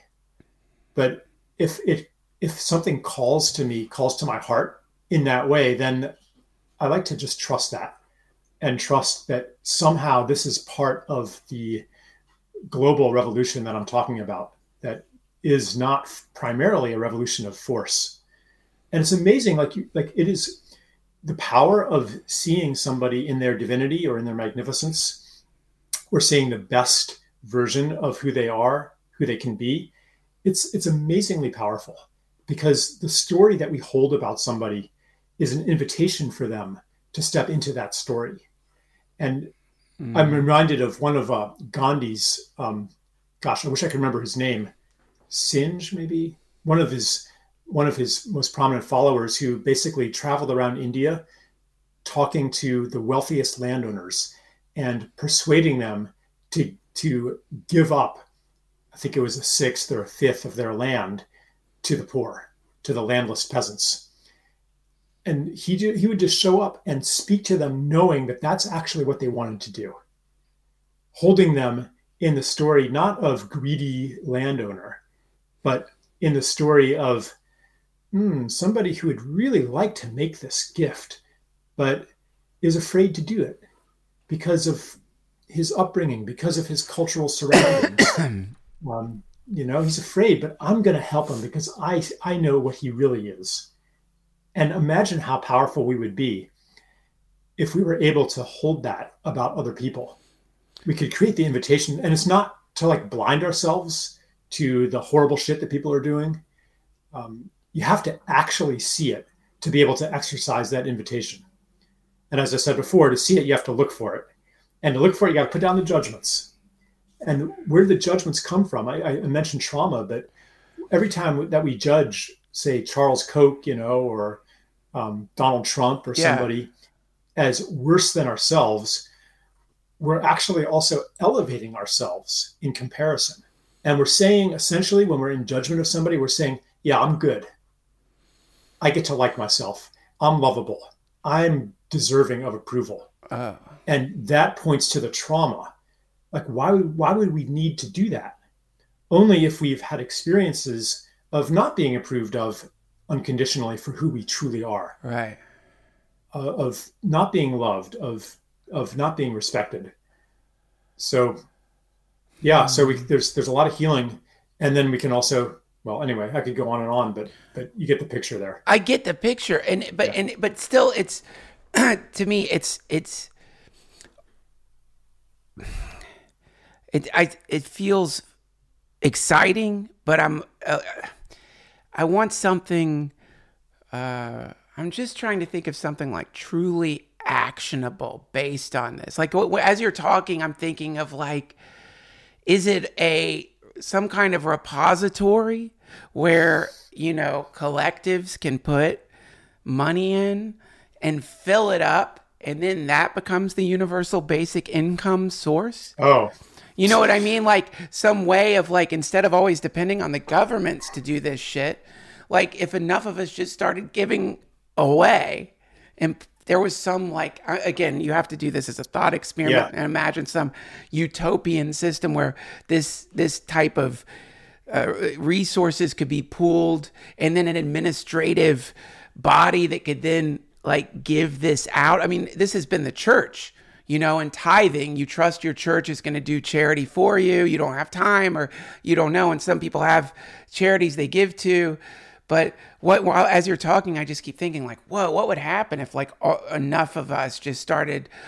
But if it if something calls to me, calls to my heart in that way, then I like to just trust that and trust that somehow this is part of the global revolution that I'm talking about, that is not primarily a revolution of force. And it's amazing, like you, like it is the power of seeing somebody in their divinity or in their magnificence, or seeing the best version of who they are, who they can be. It's it's amazingly powerful, because the story that we hold about somebody is an invitation for them to step into that story. And mm. I'm reminded of one of uh, Gandhi's, um, gosh, I wish I could remember his name, Singe, maybe, one of his one of his most prominent followers, who basically traveled around India talking to the wealthiest landowners and persuading them to, to give up, I think it was a sixth or a fifth of their land, to the poor, to the landless peasants. And he do, he would just show up and speak to them knowing that that's actually what they wanted to do. Holding them in the story, not of greedy landowner, but in the story of Hmm, somebody who would really like to make this gift, but is afraid to do it because of his upbringing, because of his cultural surroundings. um, you know, he's afraid, but I'm going to help him because I, I know what he really is. And imagine how powerful we would be if we were able to hold that about other people. We could create the invitation, and it's not to like blind ourselves to the horrible shit that people are doing. Um, You have to actually see it to be able to exercise that invitation. And as I said before, to see it, you have to look for it. And to look for it, you got to put down the judgments. And where do the judgments come from? I, I mentioned trauma, but every time that we judge, say, Charles Koch, you know, or um, Donald Trump or Yeah. somebody as worse than ourselves, we're actually also elevating ourselves in comparison. And we're saying, essentially, when we're in judgment of somebody, we're saying, yeah, I'm good. I get to like myself. I'm lovable. I'm deserving of approval. Oh. And that points to the trauma. Like, why, why would we need to do that? Only if we've had experiences of not being approved of unconditionally for who we truly are. Right. Uh, of not being loved, of of not being respected. So, yeah, so we, there's there's a lot of healing. And then we can also, well, anyway, I could go on and on, but but you get the picture there. I get the picture, and but Yeah. and but still, it's to me, it's it's it I it feels exciting, but I'm uh, I want something. Uh, I'm just trying to think of something like truly actionable based on this. Like wh- wh- as you're talking, I'm thinking of like, is it a some kind of repository where, you know, collectives can put money in and fill it up, and then that becomes the universal basic income source? Oh, You know what I mean? Like some way of like, instead of always depending on the governments to do this shit, like if enough of us just started giving away, and there was some like, again, you have to do this as a thought experiment Yeah. and imagine some utopian system where this this type of uh, resources could be pooled, and then an administrative body that could then like give this out. I mean, this has been the church, you know, and tithing. You trust your church is going to do charity for you. You don't have time, or you don't know. And some people have charities they give to. But what, while as you're talking, I just keep thinking like, whoa, what would happen if like enough of us just started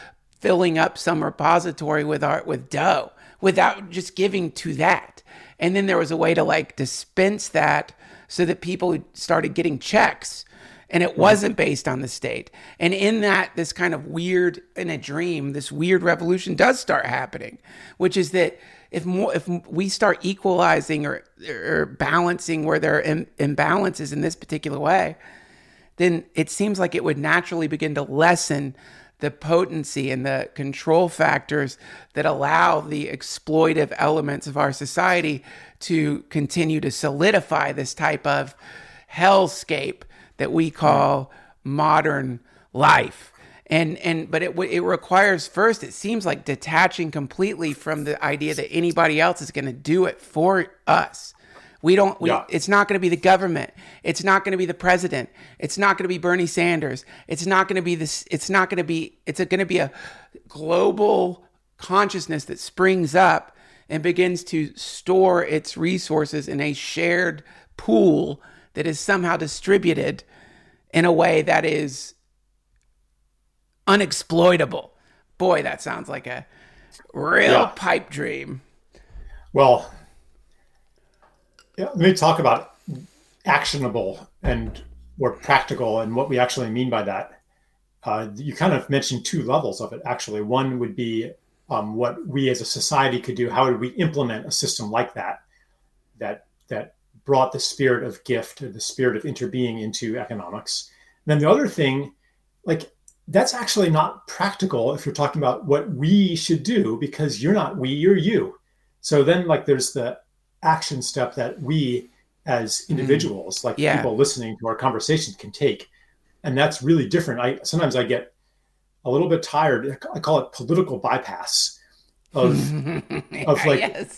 filling up some repository with our with dough without just giving to that. And then there was a way to like dispense that so that people started getting checks, and it wasn't based on the state. And in that, this kind of weird, in a dream, this weird revolution does start happening, which is that if more, if we start equalizing or, or balancing where there are im- imbalances in this particular way, then it seems like it would naturally begin to lessen the potency and the control factors that allow the exploitive elements of our society to continue to solidify this type of hellscape that we call modern life. And and but it it requires first, it seems like, detaching completely from the idea that anybody else is going to do it for us. We don't, we, yeah. It's not going to be the government. It's not going to be the president. It's not going to be Bernie Sanders. It's not going to be this, it's not going to be, it's going to be a global consciousness that springs up and begins to store its resources in a shared pool that is somehow distributed in a way that is unexploitable. Boy, that sounds like a real yeah. pipe dream. Well, yeah, let me talk about actionable and or practical and what we actually mean by that. Uh, you kind of mentioned two levels of it, actually. One would be um, what we as a society could do. How would we implement a system like that, that that brought the spirit of gift, or the spirit of interbeing into economics? And then the other thing, like, that's actually not practical if you're talking about what we should do, because you're not we, you're you. So then, like, there's the action step that we as individuals, mm. like yeah. people listening to our conversations, can take. And that's really different. I sometimes I get a little bit tired. I call it political bypass of, of like, yes.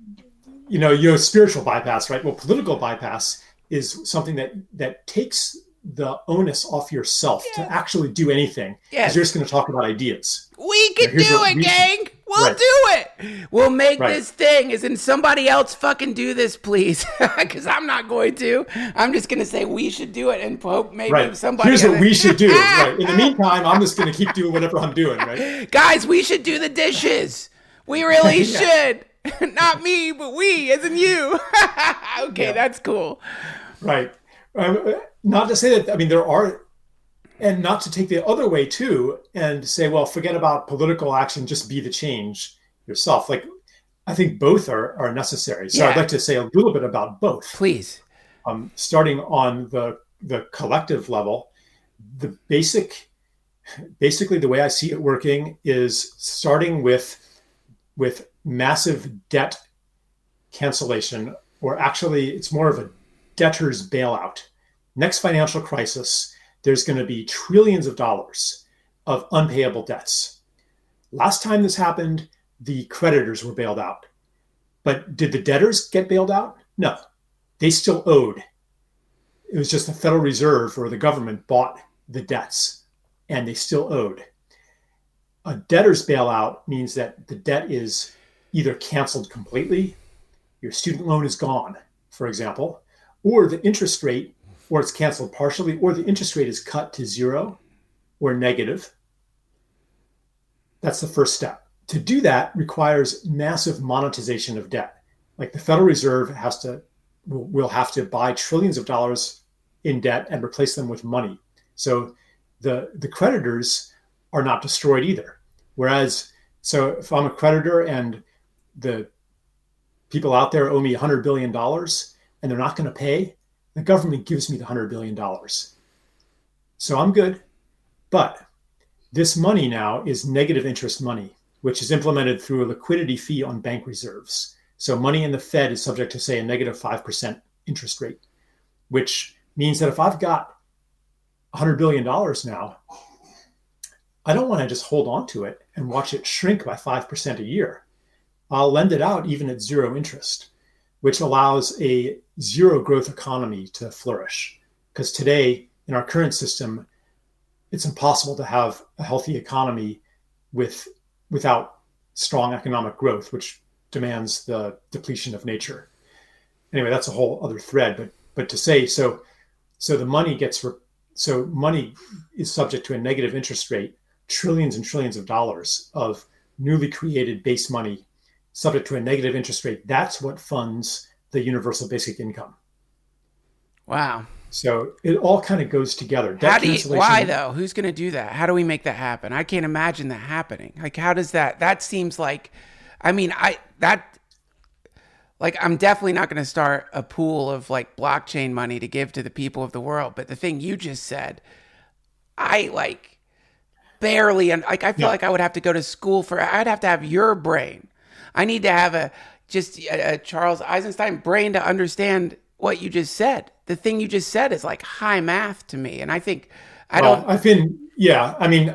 you know, your spiritual bypass, right? Well, political bypass is something that, that takes the onus off yourself yeah. to actually do anything. Because yes. you're just going to talk about ideas. We can you know, do it, we gang. Should, We'll right. do it. We'll make right. this thing. Isn't somebody else fucking do this, please? Because I'm not going to. I'm just going to say we should do it and hope maybe right. somebody. Here's what we should do. Right. In the meantime, I'm just going to keep doing whatever I'm doing. Right. Guys, we should do the dishes. We really yeah. should. Not me, but we, as in you. Okay, yeah. that's cool. Right. Um, not to say that. I mean, there are. And not to take the other way too and say, well, forget about political action, just be the change yourself. Like, I think both are, are necessary. So yeah. I'd like to say a little bit about both. Please. Um, starting on the the collective level, the basic, basically the way I see it working is starting with, with massive debt cancellation, or actually it's more of a debtor's bailout. Next financial crisis, there's going to be trillions of dollars of unpayable debts. Last time this happened, the creditors were bailed out. But did the debtors get bailed out? No, they still owed. It was just the Federal Reserve or the government bought the debts, and they still owed. A debtor's bailout means that the debt is either canceled completely, your student loan is gone, for example, or the interest rate, or it's canceled partially, or the interest rate is cut to zero or negative. That's the first step. To do that requires massive monetization of debt. Like, the Federal Reserve has to, will, will have to buy trillions of dollars in debt and replace them with money. So the, the creditors are not destroyed either. Whereas, so if I'm a creditor and the people out there owe me one hundred billion dollars and they're not going to pay, the government gives me the one hundred billion dollars. So I'm good. But this money now is negative interest money, which is implemented through a liquidity fee on bank reserves. So money in the Fed is subject to, say, a negative five percent interest rate, which means that if I've got one hundred billion dollars now, I don't want to just hold on to it and watch it shrink by five percent a year. I'll lend it out even at zero interest, which allows a zero growth economy to flourish. Because today, in our current system, it's impossible to have a healthy economy with without strong economic growth, which demands the depletion of nature. Anyway, that's a whole other thread. But but to say so, so the money gets re- so money is subject to a negative interest rate trillions and trillions of dollars of newly created base money subject to a negative interest rate. That's what funds the universal basic income. Wow. So it all kind of goes together. Debt How do you, cancellation- why though? Who's going to do that? How do we make that happen? I can't imagine that happening. Like, how does that, that seems like, I mean, I, that, like, I'm definitely not going to start a pool of like blockchain money to give to the people of the world. But the thing you just said, I like barely, and like, I feel Yeah. like I would have to go to school for, I'd have to have your brain. I need to have a, just a, a Charles Eisenstein brain to understand what you just said. The thing you just said is like high math to me. And I think I well, don't, I've been, yeah, I mean,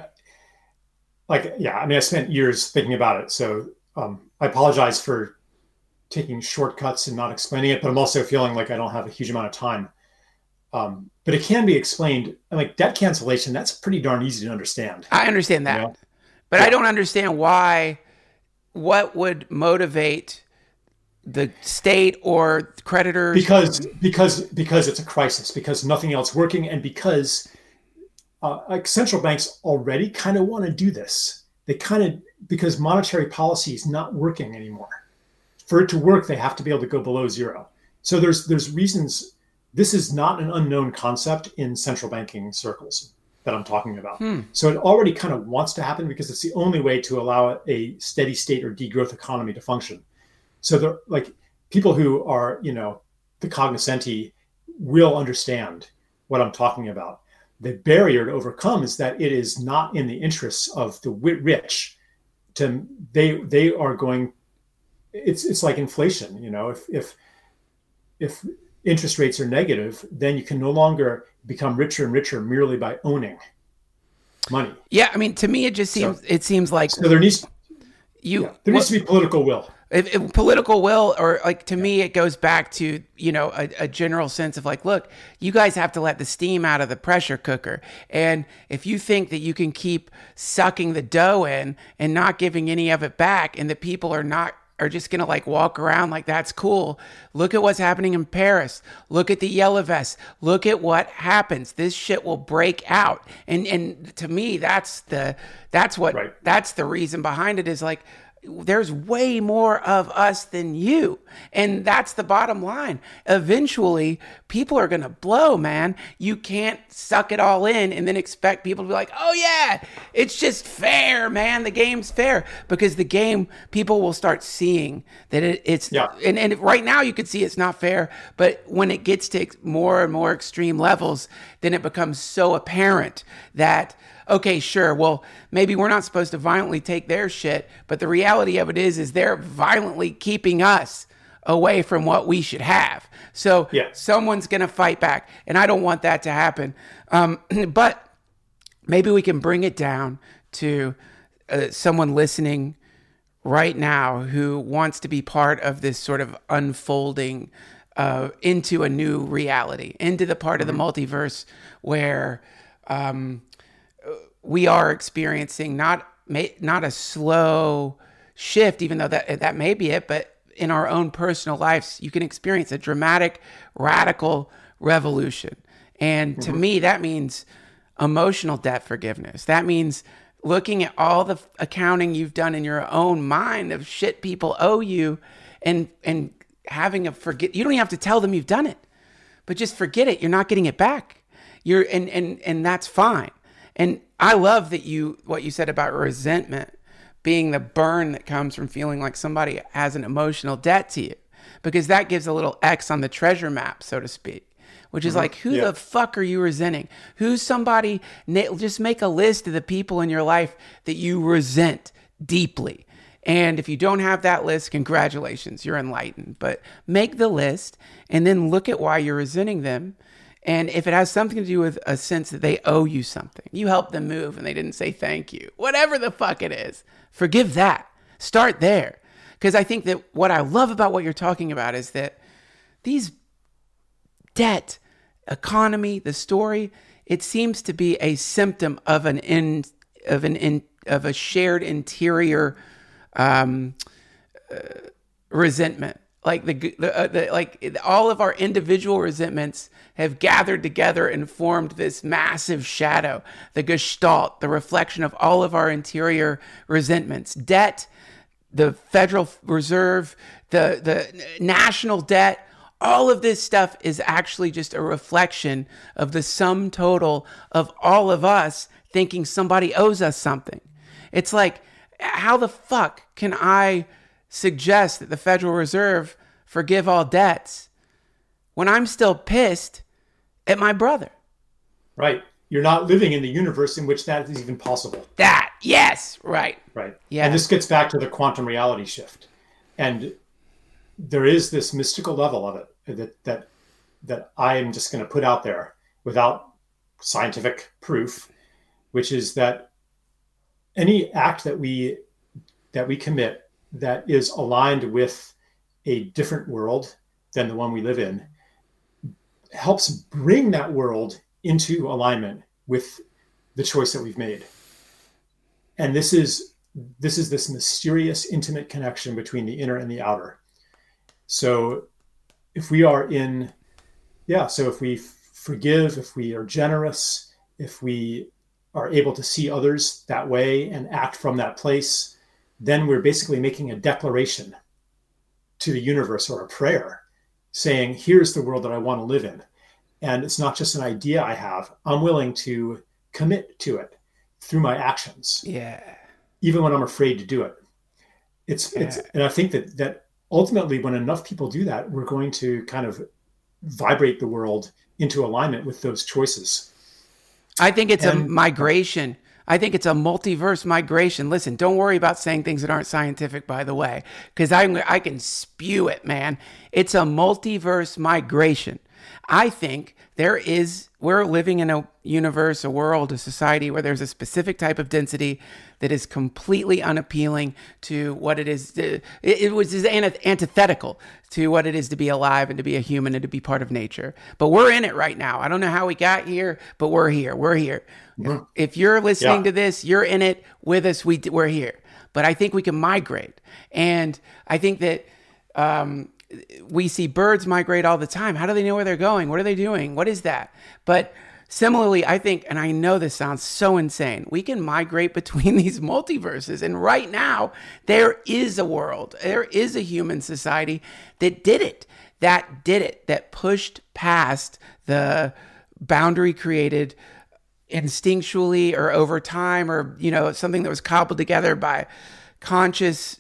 like, yeah, I mean, I spent years thinking about it. So um, I apologize for taking shortcuts and not explaining it, but I'm also feeling like I don't have a huge amount of time. Um, but it can be explained. Like debt cancellation, that's pretty darn easy to understand. I understand that, You know? but Yeah. I don't understand why, what would motivate the state or creditors? Because because because it's a crisis, because nothing else working, and because uh, like central banks already kind of want to do this. They kind of, because monetary policy is not working anymore. For it to work, they have to be able to go below zero. So there's there's reasons. This is not an unknown concept in central banking circles that I'm talking about. Hmm. So it already kind of wants to happen because it's the only way to allow a steady state or degrowth economy to function. So the like people who are, you know, the cognoscenti will understand what I'm talking about. The barrier to overcome is that it is not in the interests of the rich. To they they are going. It's it's like inflation, you know. If if if interest rates are negative, then you can no longer become richer and richer merely by owning money. Yeah, I mean, to me, it just seems So- it seems like So there needs you yeah, there needs to be political will. if, if political will, or like to me, it goes back to, you know, a, a general sense of like, look, you guys have to let the steam out of the pressure cooker. And if you think that you can keep sucking the dough in and not giving any of it back, and the people are not, are just going to like walk around like that's cool. Look at what's happening in Paris. Look at the yellow vests. Look at what happens. This shit will break out. And, and to me, that's the, that's what, Right. that's the reason behind it, is like, there's way more of us than you. And that's the bottom line. Eventually, people are going to blow, man. You can't suck it all in and then expect people to be like, oh yeah, it's just fair, man. The game's fair. Because the game, people will start seeing that it, it's, Yeah. and, and right now you could see it's not fair, but when it gets to more and more extreme levels, then it becomes so apparent that, okay, sure, well, maybe we're not supposed to violently take their shit, but the reality of it is, is they're violently keeping us away from what we should have. So Yeah. someone's going to fight back, and I don't want that to happen. Um, but maybe we can bring it down to uh, someone listening right now who wants to be part of this sort of unfolding uh, into a new reality, into the part of the multiverse where um, we are experiencing not not a slow shift, even though that that may be it, but in our own personal lives, you can experience a dramatic, radical revolution. And to me, that means emotional debt forgiveness. That means looking at all the accounting you've done in your own mind of shit people owe you, and and having a forget. You don't even have to tell them you've done it, but just forget it. You're not getting it back. You're and and and that's fine. And I love that you, what you said about resentment being the burn that comes from feeling like somebody has an emotional debt to you, because that gives a little X on the treasure map, so to speak, which is like, who Yeah. the fuck are you resenting? Who's somebody, just make a list of the people in your life that you resent deeply. And if you don't have that list, congratulations, you're enlightened. But make the list and then look at why you're resenting them. And if it has something to do with a sense that they owe you something, you helped them move and they didn't say thank you, whatever the fuck it is, forgive that. Start there. Because I think that what I love about what you're talking about is that these debt, economy, the story, it seems to be a symptom of an in, of an in, of a shared interior um, uh, resentment like the, the, uh, the like all of our individual resentments have gathered together and formed this massive shadow, the gestalt, the reflection of all of our interior resentments. Debt, the Federal Reserve, the the national debt, all of this stuff is actually just a reflection of the sum total of all of us thinking somebody owes us something. It's like, how the fuck can I suggest that the Federal Reserve forgive all debts when I'm still pissed at my brother? Right. You're not living in the universe in which that is even possible. That, yes, right. Right. Yeah. And this gets back to the quantum reality shift. And there is this mystical level of it that that that I am just going to put out there without scientific proof, which is that any act that we that we commit that is aligned with a different world than the one we live in helps bring that world into alignment with the choice that we've made. And this is this is this mysterious, intimate connection between the inner and the outer. So if we are in, yeah, so if we forgive, if we are generous, if we are able to see others that way and act from that place, then we're basically making a declaration to the universe or a prayer saying, here's the world that I want to live in. And it's not just an idea I have. I'm willing to commit to it through my actions. Yeah. Even when I'm afraid to do it. It's, Yeah. it's, and I think that, that ultimately when enough people do that, we're going to kind of vibrate the world into alignment with those choices. I think it's And- a migration. I think it's a multiverse migration. Listen, don't worry about saying things that aren't scientific, by the way, because I I can spew it, man. It's a multiverse migration. I think there is, we're living in a universe, a world, a society where there's a specific type of density that is completely unappealing to what it is. It, it was antithetical to what it is to be alive and to be a human and to be part of nature. But we're in it right now. I don't know how we got here, but we're here. We're here. Mm-hmm. If, if you're listening yeah. to this, you're in it with us. We, we're here. But I think we can migrate. And I think that, um, we see birds migrate all the time. How do they know where they're going? What are they doing? What is that? But similarly, I think, and I know this sounds so insane, we can migrate between these multiverses. And right now, there is a world, there is a human society that did it, that did it, that pushed past the boundary created instinctually or over time, or, you know, something that was cobbled together by conscious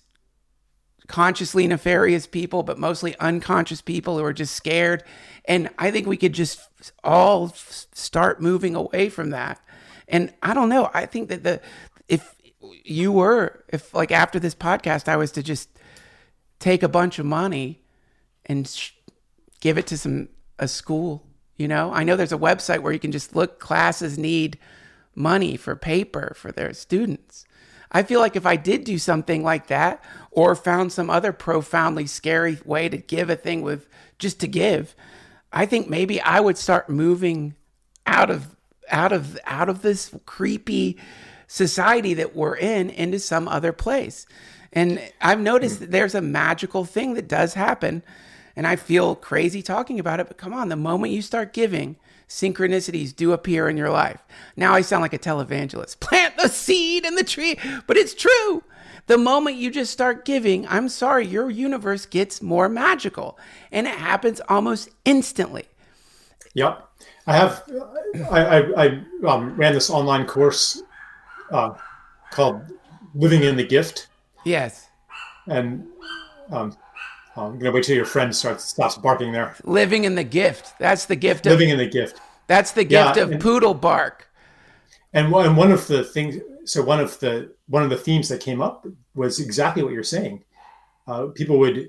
consciously nefarious people, but mostly unconscious people who are just scared. And I think we could just all f- start moving away from that. And I don't know. I think that the, if you were, if like after this podcast, I was to just take a bunch of money and sh- give it to some, a school, you know, I know there's a website where you can just look, classes need money for paper for their students. I feel like if I did do something like that, or found some other profoundly scary way to give a thing with just to give, I think maybe I would start moving out of out of out of this creepy society that we're in into some other place. And I've noticed that there's a magical thing that does happen, and I feel crazy talking about it, but come on, the moment you start giving, synchronicities do appear in your life. Now I sound like a televangelist. Plant the seed in the tree, but it's true. The moment you just start giving, I'm sorry, your universe gets more magical, and it happens almost instantly. Yep. I have, I, I, I um, ran this online course uh, called Living in the Gift. Yes. And um, I'm going to wait till your friend starts stops barking there. Living in the gift. That's the gift of, Living in the gift. That's the gift Yeah, of and- poodle bark. And one, and one of the things, so one of the one of the themes that came up was exactly what you're saying. Uh, people would,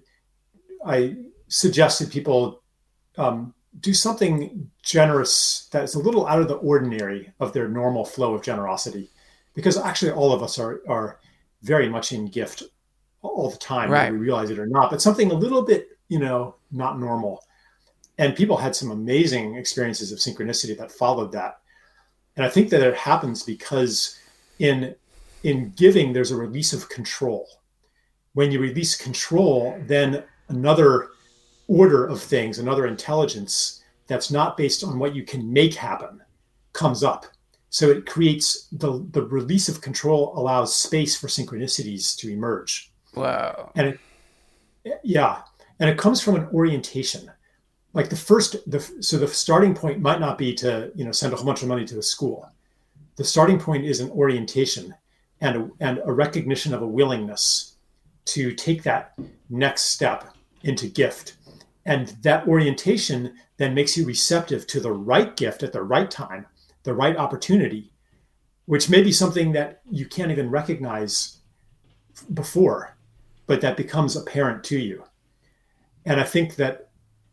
I suggested people um, do something generous that's a little out of the ordinary of their normal flow of generosity, because actually all of us are are very much in gift all the time, Right. whether we realize it or not. But something a little bit, you know, not normal. And people had some amazing experiences of synchronicity that followed that. And I think that it happens because in in giving, there's a release of control. When you release control, then another order of things, another intelligence that's not based on what you can make happen comes up. So it creates the, the release of control allows space for synchronicities to emerge. Wow. And it, yeah. And it comes from an orientation. Like the first, the, so the starting point might not be to, you know, send a whole bunch of money to a school. The starting point is an orientation and a, and a recognition of a willingness to take that next step into gift. And that orientation then makes you receptive to the right gift at the right time, the right opportunity, which may be something that you can't even recognize before, but that becomes apparent to you. And I think that,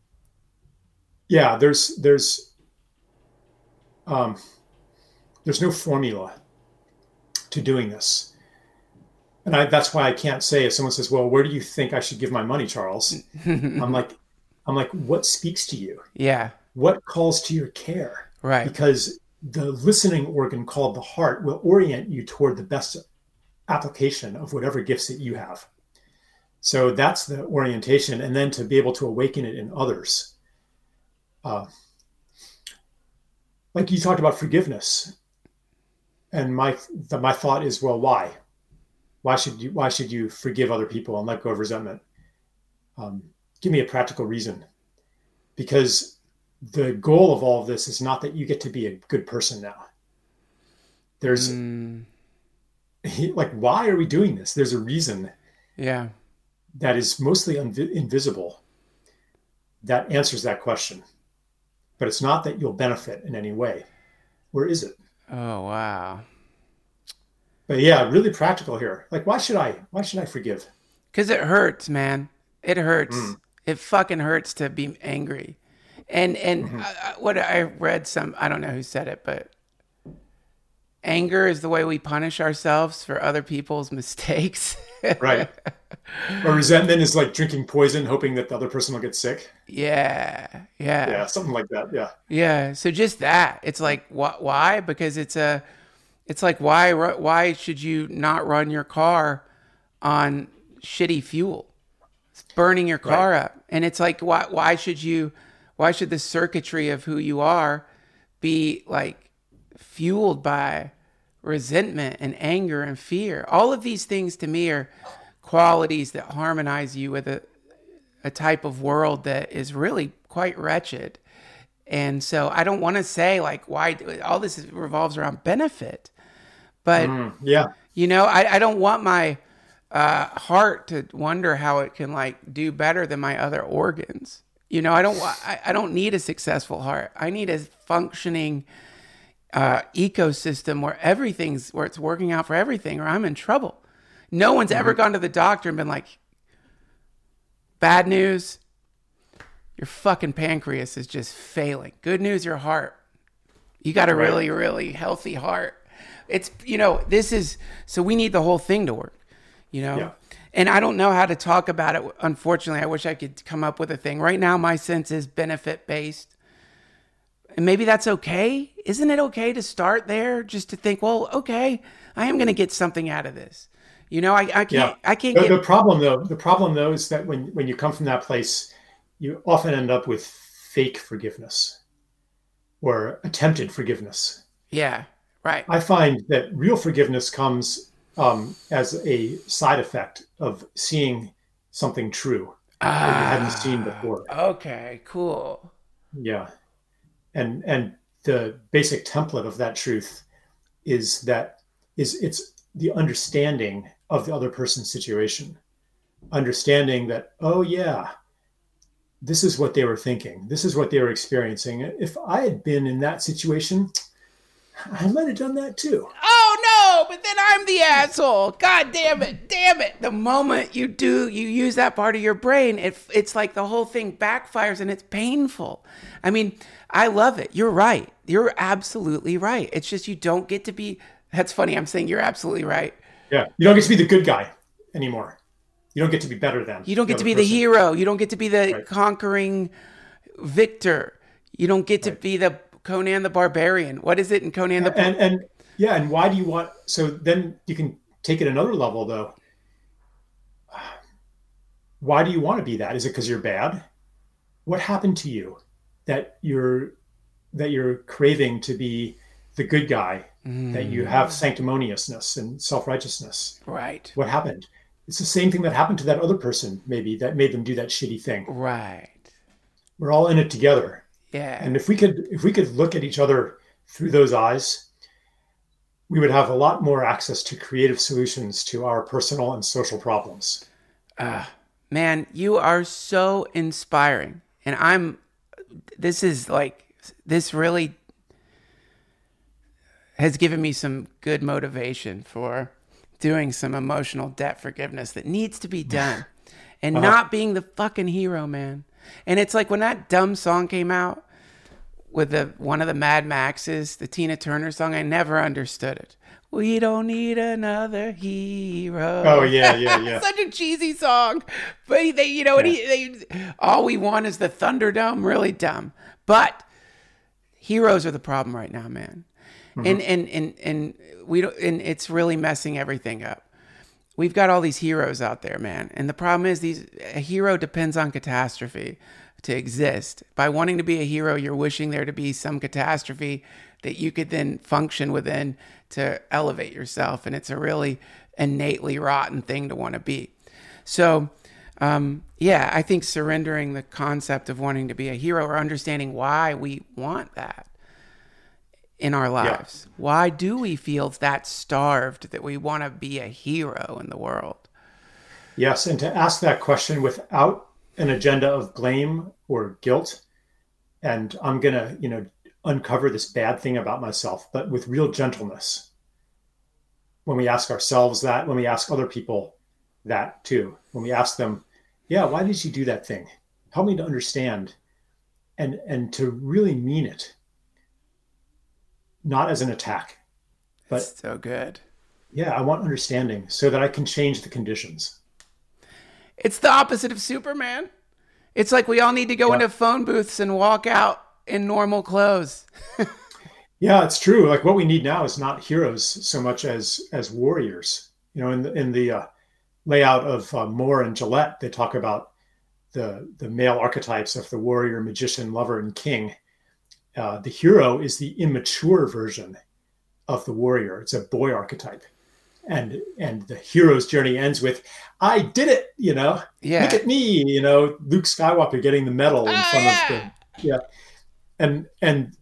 yeah, there's there's um, there's no formula to doing this. And I, that's why I can't say, if someone says, well, where do you think I should give my money, Charles? I'm like, I'm like, what speaks to you? Yeah. What calls to your care? Right. Because the listening organ called the heart will orient you toward the best application of whatever gifts that you have. So that's the orientation. And then to be able to awaken it in others. Uh, like you talked about forgiveness. And my, the, my thought is, well, why? Why should you, why should you forgive other people and let go of resentment? Um, give me a practical reason. Because the goal of all of this is not that you get to be a good person now. There's mm. like, why are we doing this? There's a reason. Yeah. That is mostly unvi- invisible that answers that question. But it's not that you'll benefit in any way. Where is it? Oh, wow. But yeah, really practical here. Like, why should I, why should I forgive? Because it hurts, man. It hurts. Mm. It fucking hurts to be angry. And and mm-hmm. I, what I read some, I don't know who said it, but anger is the way we punish ourselves for other people's mistakes. Right. Or resentment is like drinking poison, hoping that the other person will get sick. Yeah. Yeah. Yeah. Something like that. Yeah. Yeah. So just that. It's like, wh- why? Because it's a, it's like, why, why should you not run your car on shitty fuel? It's burning your car right. up. And it's like, why, why should you, why should the circuitry of who you are be like fueled by resentment and anger and fear? All of these things to me are qualities that harmonize you with a, a type of world that is really quite wretched. And so I don't want to say like why all this revolves around benefit, but mm, yeah, you know, I, I don't want my uh, heart to wonder how it can like do better than my other organs. You know, I don't I, I don't need a successful heart. I need a functioning uh, ecosystem where everything's where it's working out for everything, or I'm in trouble. No one's mm-hmm. ever gone to the doctor and been like, bad news, your fucking pancreas is just failing. Good news, your heart. You got a right. really, really healthy heart. It's, you know, this is, so we need the whole thing to work, you know? Yeah. And I don't know how to talk about it. Unfortunately, I wish I could come up with a thing. Right now, my sense is benefit-based. And maybe that's okay. Isn't it okay to start there? Just to think, well, okay, I am going to get something out of this. You know, I, I can't, yeah. I can't the, get... The problem though, the problem though is that when, when you come from that place, you often end up with fake forgiveness or attempted forgiveness. Yeah, right. I find that real forgiveness comes um, as a side effect of seeing something true ah, that you hadn't seen before. Okay, cool. Yeah. And, and the basic template of that truth is that is it's the understanding of the other person's situation, understanding that, oh yeah, this is what they were thinking. This is what they were experiencing. If I had been in that situation, I might have done that too. Oh no, but then I'm the asshole. God damn it. Damn it. The moment you do, you use that part of your brain, it, it's like the whole thing backfires and it's painful. I mean, I love it. You're right. You're absolutely right. It's just, you don't get to be, that's funny. I'm saying you're absolutely right. Yeah. You don't get to be the good guy anymore. You don't get to be better than. You don't get to be person. the hero. You don't get to be the right. conquering victor. You don't get to right. be the Conan the Barbarian. What is it in Conan the and, and yeah, and why do you want, so then you can take it another level though. Why do you want to be that? Is it because you're bad? What happened to you that you're that you're craving to be the good guy, that you have sanctimoniousness and self-righteousness? Right. What happened? It's the same thing that happened to that other person, maybe, that made them do that shitty thing. Right. We're all in it together. Yeah. And if we could if we could look at each other through those eyes, we would have a lot more access to creative solutions to our personal and social problems. Uh, man, you are so inspiring. And I'm, this is like, this really has given me some good motivation for doing some emotional debt forgiveness that needs to be done. And uh-huh. not being the fucking hero, man. And it's like when that dumb song came out, with the one of the Mad Maxes, the Tina Turner song, I never understood it. We don't need another hero. Oh yeah, yeah, yeah. Such a cheesy song, but they, you know, yeah. and he, they, all we want is the Thunderdome. Really dumb, but heroes are the problem right now, man. Mm-hmm. And and and and we don't, and it's really messing everything up. We've got all these heroes out there, man, and the problem is these a hero depends on catastrophe to exist. By wanting to be a hero, you're wishing there to be some catastrophe that you could then function within to elevate yourself. And it's a really innately rotten thing to want to be. So, um, yeah, I think surrendering the concept of wanting to be a hero or understanding why we want that in our lives. Yeah. Why do we feel that starved that we want to be a hero in the world? Yes, and to ask that question without an agenda of blame or guilt, and I'm gonna, you know, uncover this bad thing about myself, but with real gentleness. When we ask ourselves that, when we ask other people that too, when we ask them, yeah, why did you do that thing? Help me to understand, and and to really mean it, not as an attack, but that's so good. Yeah, I want understanding so that I can change the conditions. It's the opposite of Superman. It's like we all need to go yeah. into phone booths and walk out in normal clothes. Yeah, it's true. Like what we need now is not heroes so much as as warriors. You know, in the, in the uh, layout of uh, Moore and Gillette, they talk about the the male archetypes of the warrior, magician, lover, and king. Uh, the hero is the immature version of the warrior. It's a boy archetype. And and the hero's journey ends with, I did it, you know, yeah. Look at me, you know, Luke Skywalker getting the medal in oh, front yeah. of the, yeah. And, and,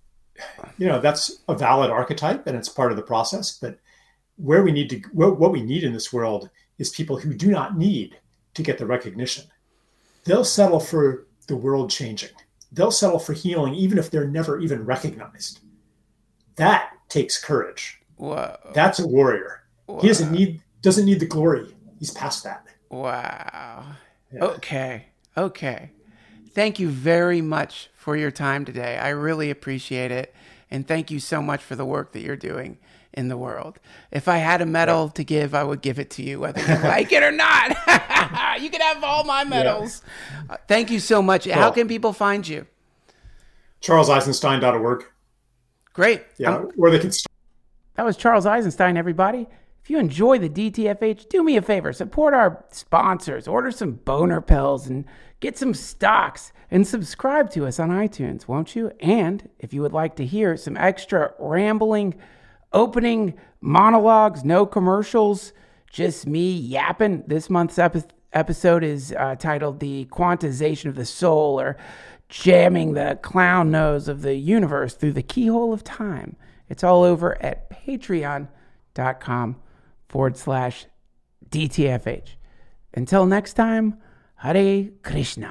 you know, that's a valid archetype and it's part of the process. But where we need to, what, what we need in this world is people who do not need to get the recognition. They'll settle for the world changing. They'll settle for healing, even if they're never even recognized. That takes courage. Whoa. That's a warrior. Wow. He doesn't need doesn't need the glory. He's past that. Wow. Yeah. Okay. Okay. Thank you very much for your time today. I really appreciate it. And thank you so much for the work that you're doing in the world. If I had a medal yeah. to give, I would give it to you, whether you like it or not. You can have all my medals. Yeah. Uh, thank you so much. Cool. How can people find you? charles eisenstein dot org. Great. Yeah, um, where they can start. That was Charles Eisenstein, everybody. If you enjoy the D T F H, do me a favor. Support our sponsors. Order some boner pills and get some stocks. And subscribe to us on iTunes, won't you? And if you would like to hear some extra rambling, opening monologues, no commercials, just me yapping, this month's epi- episode is uh, titled The Quantization of the Soul, or Jamming the Clown Nose of the Universe Through the Keyhole of Time. It's all over at patreon.com forward slash DTFH. Until next time, Hare Krishna.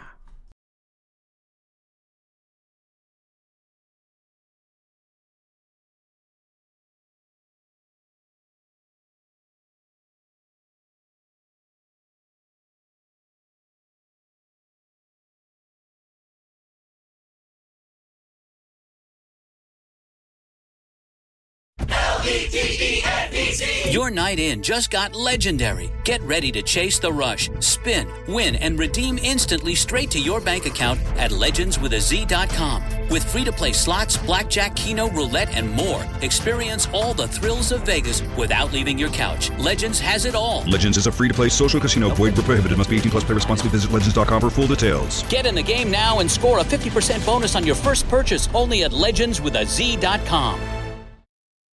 Hell E D E N E Z. Your night in just got legendary. Get ready to chase the rush, spin, win, and redeem instantly straight to your bank account at legends with a z dot com. With free-to-play slots, blackjack, keno, roulette, and more, experience all the thrills of Vegas without leaving your couch. Legends has it all. Legends is a free-to-play social casino. Void where prohibited. Must be eighteen plus. Play responsibly. Visit legends dot com for full details. Get in the game now and score a fifty percent bonus on your first purchase only at legends with a z dot com.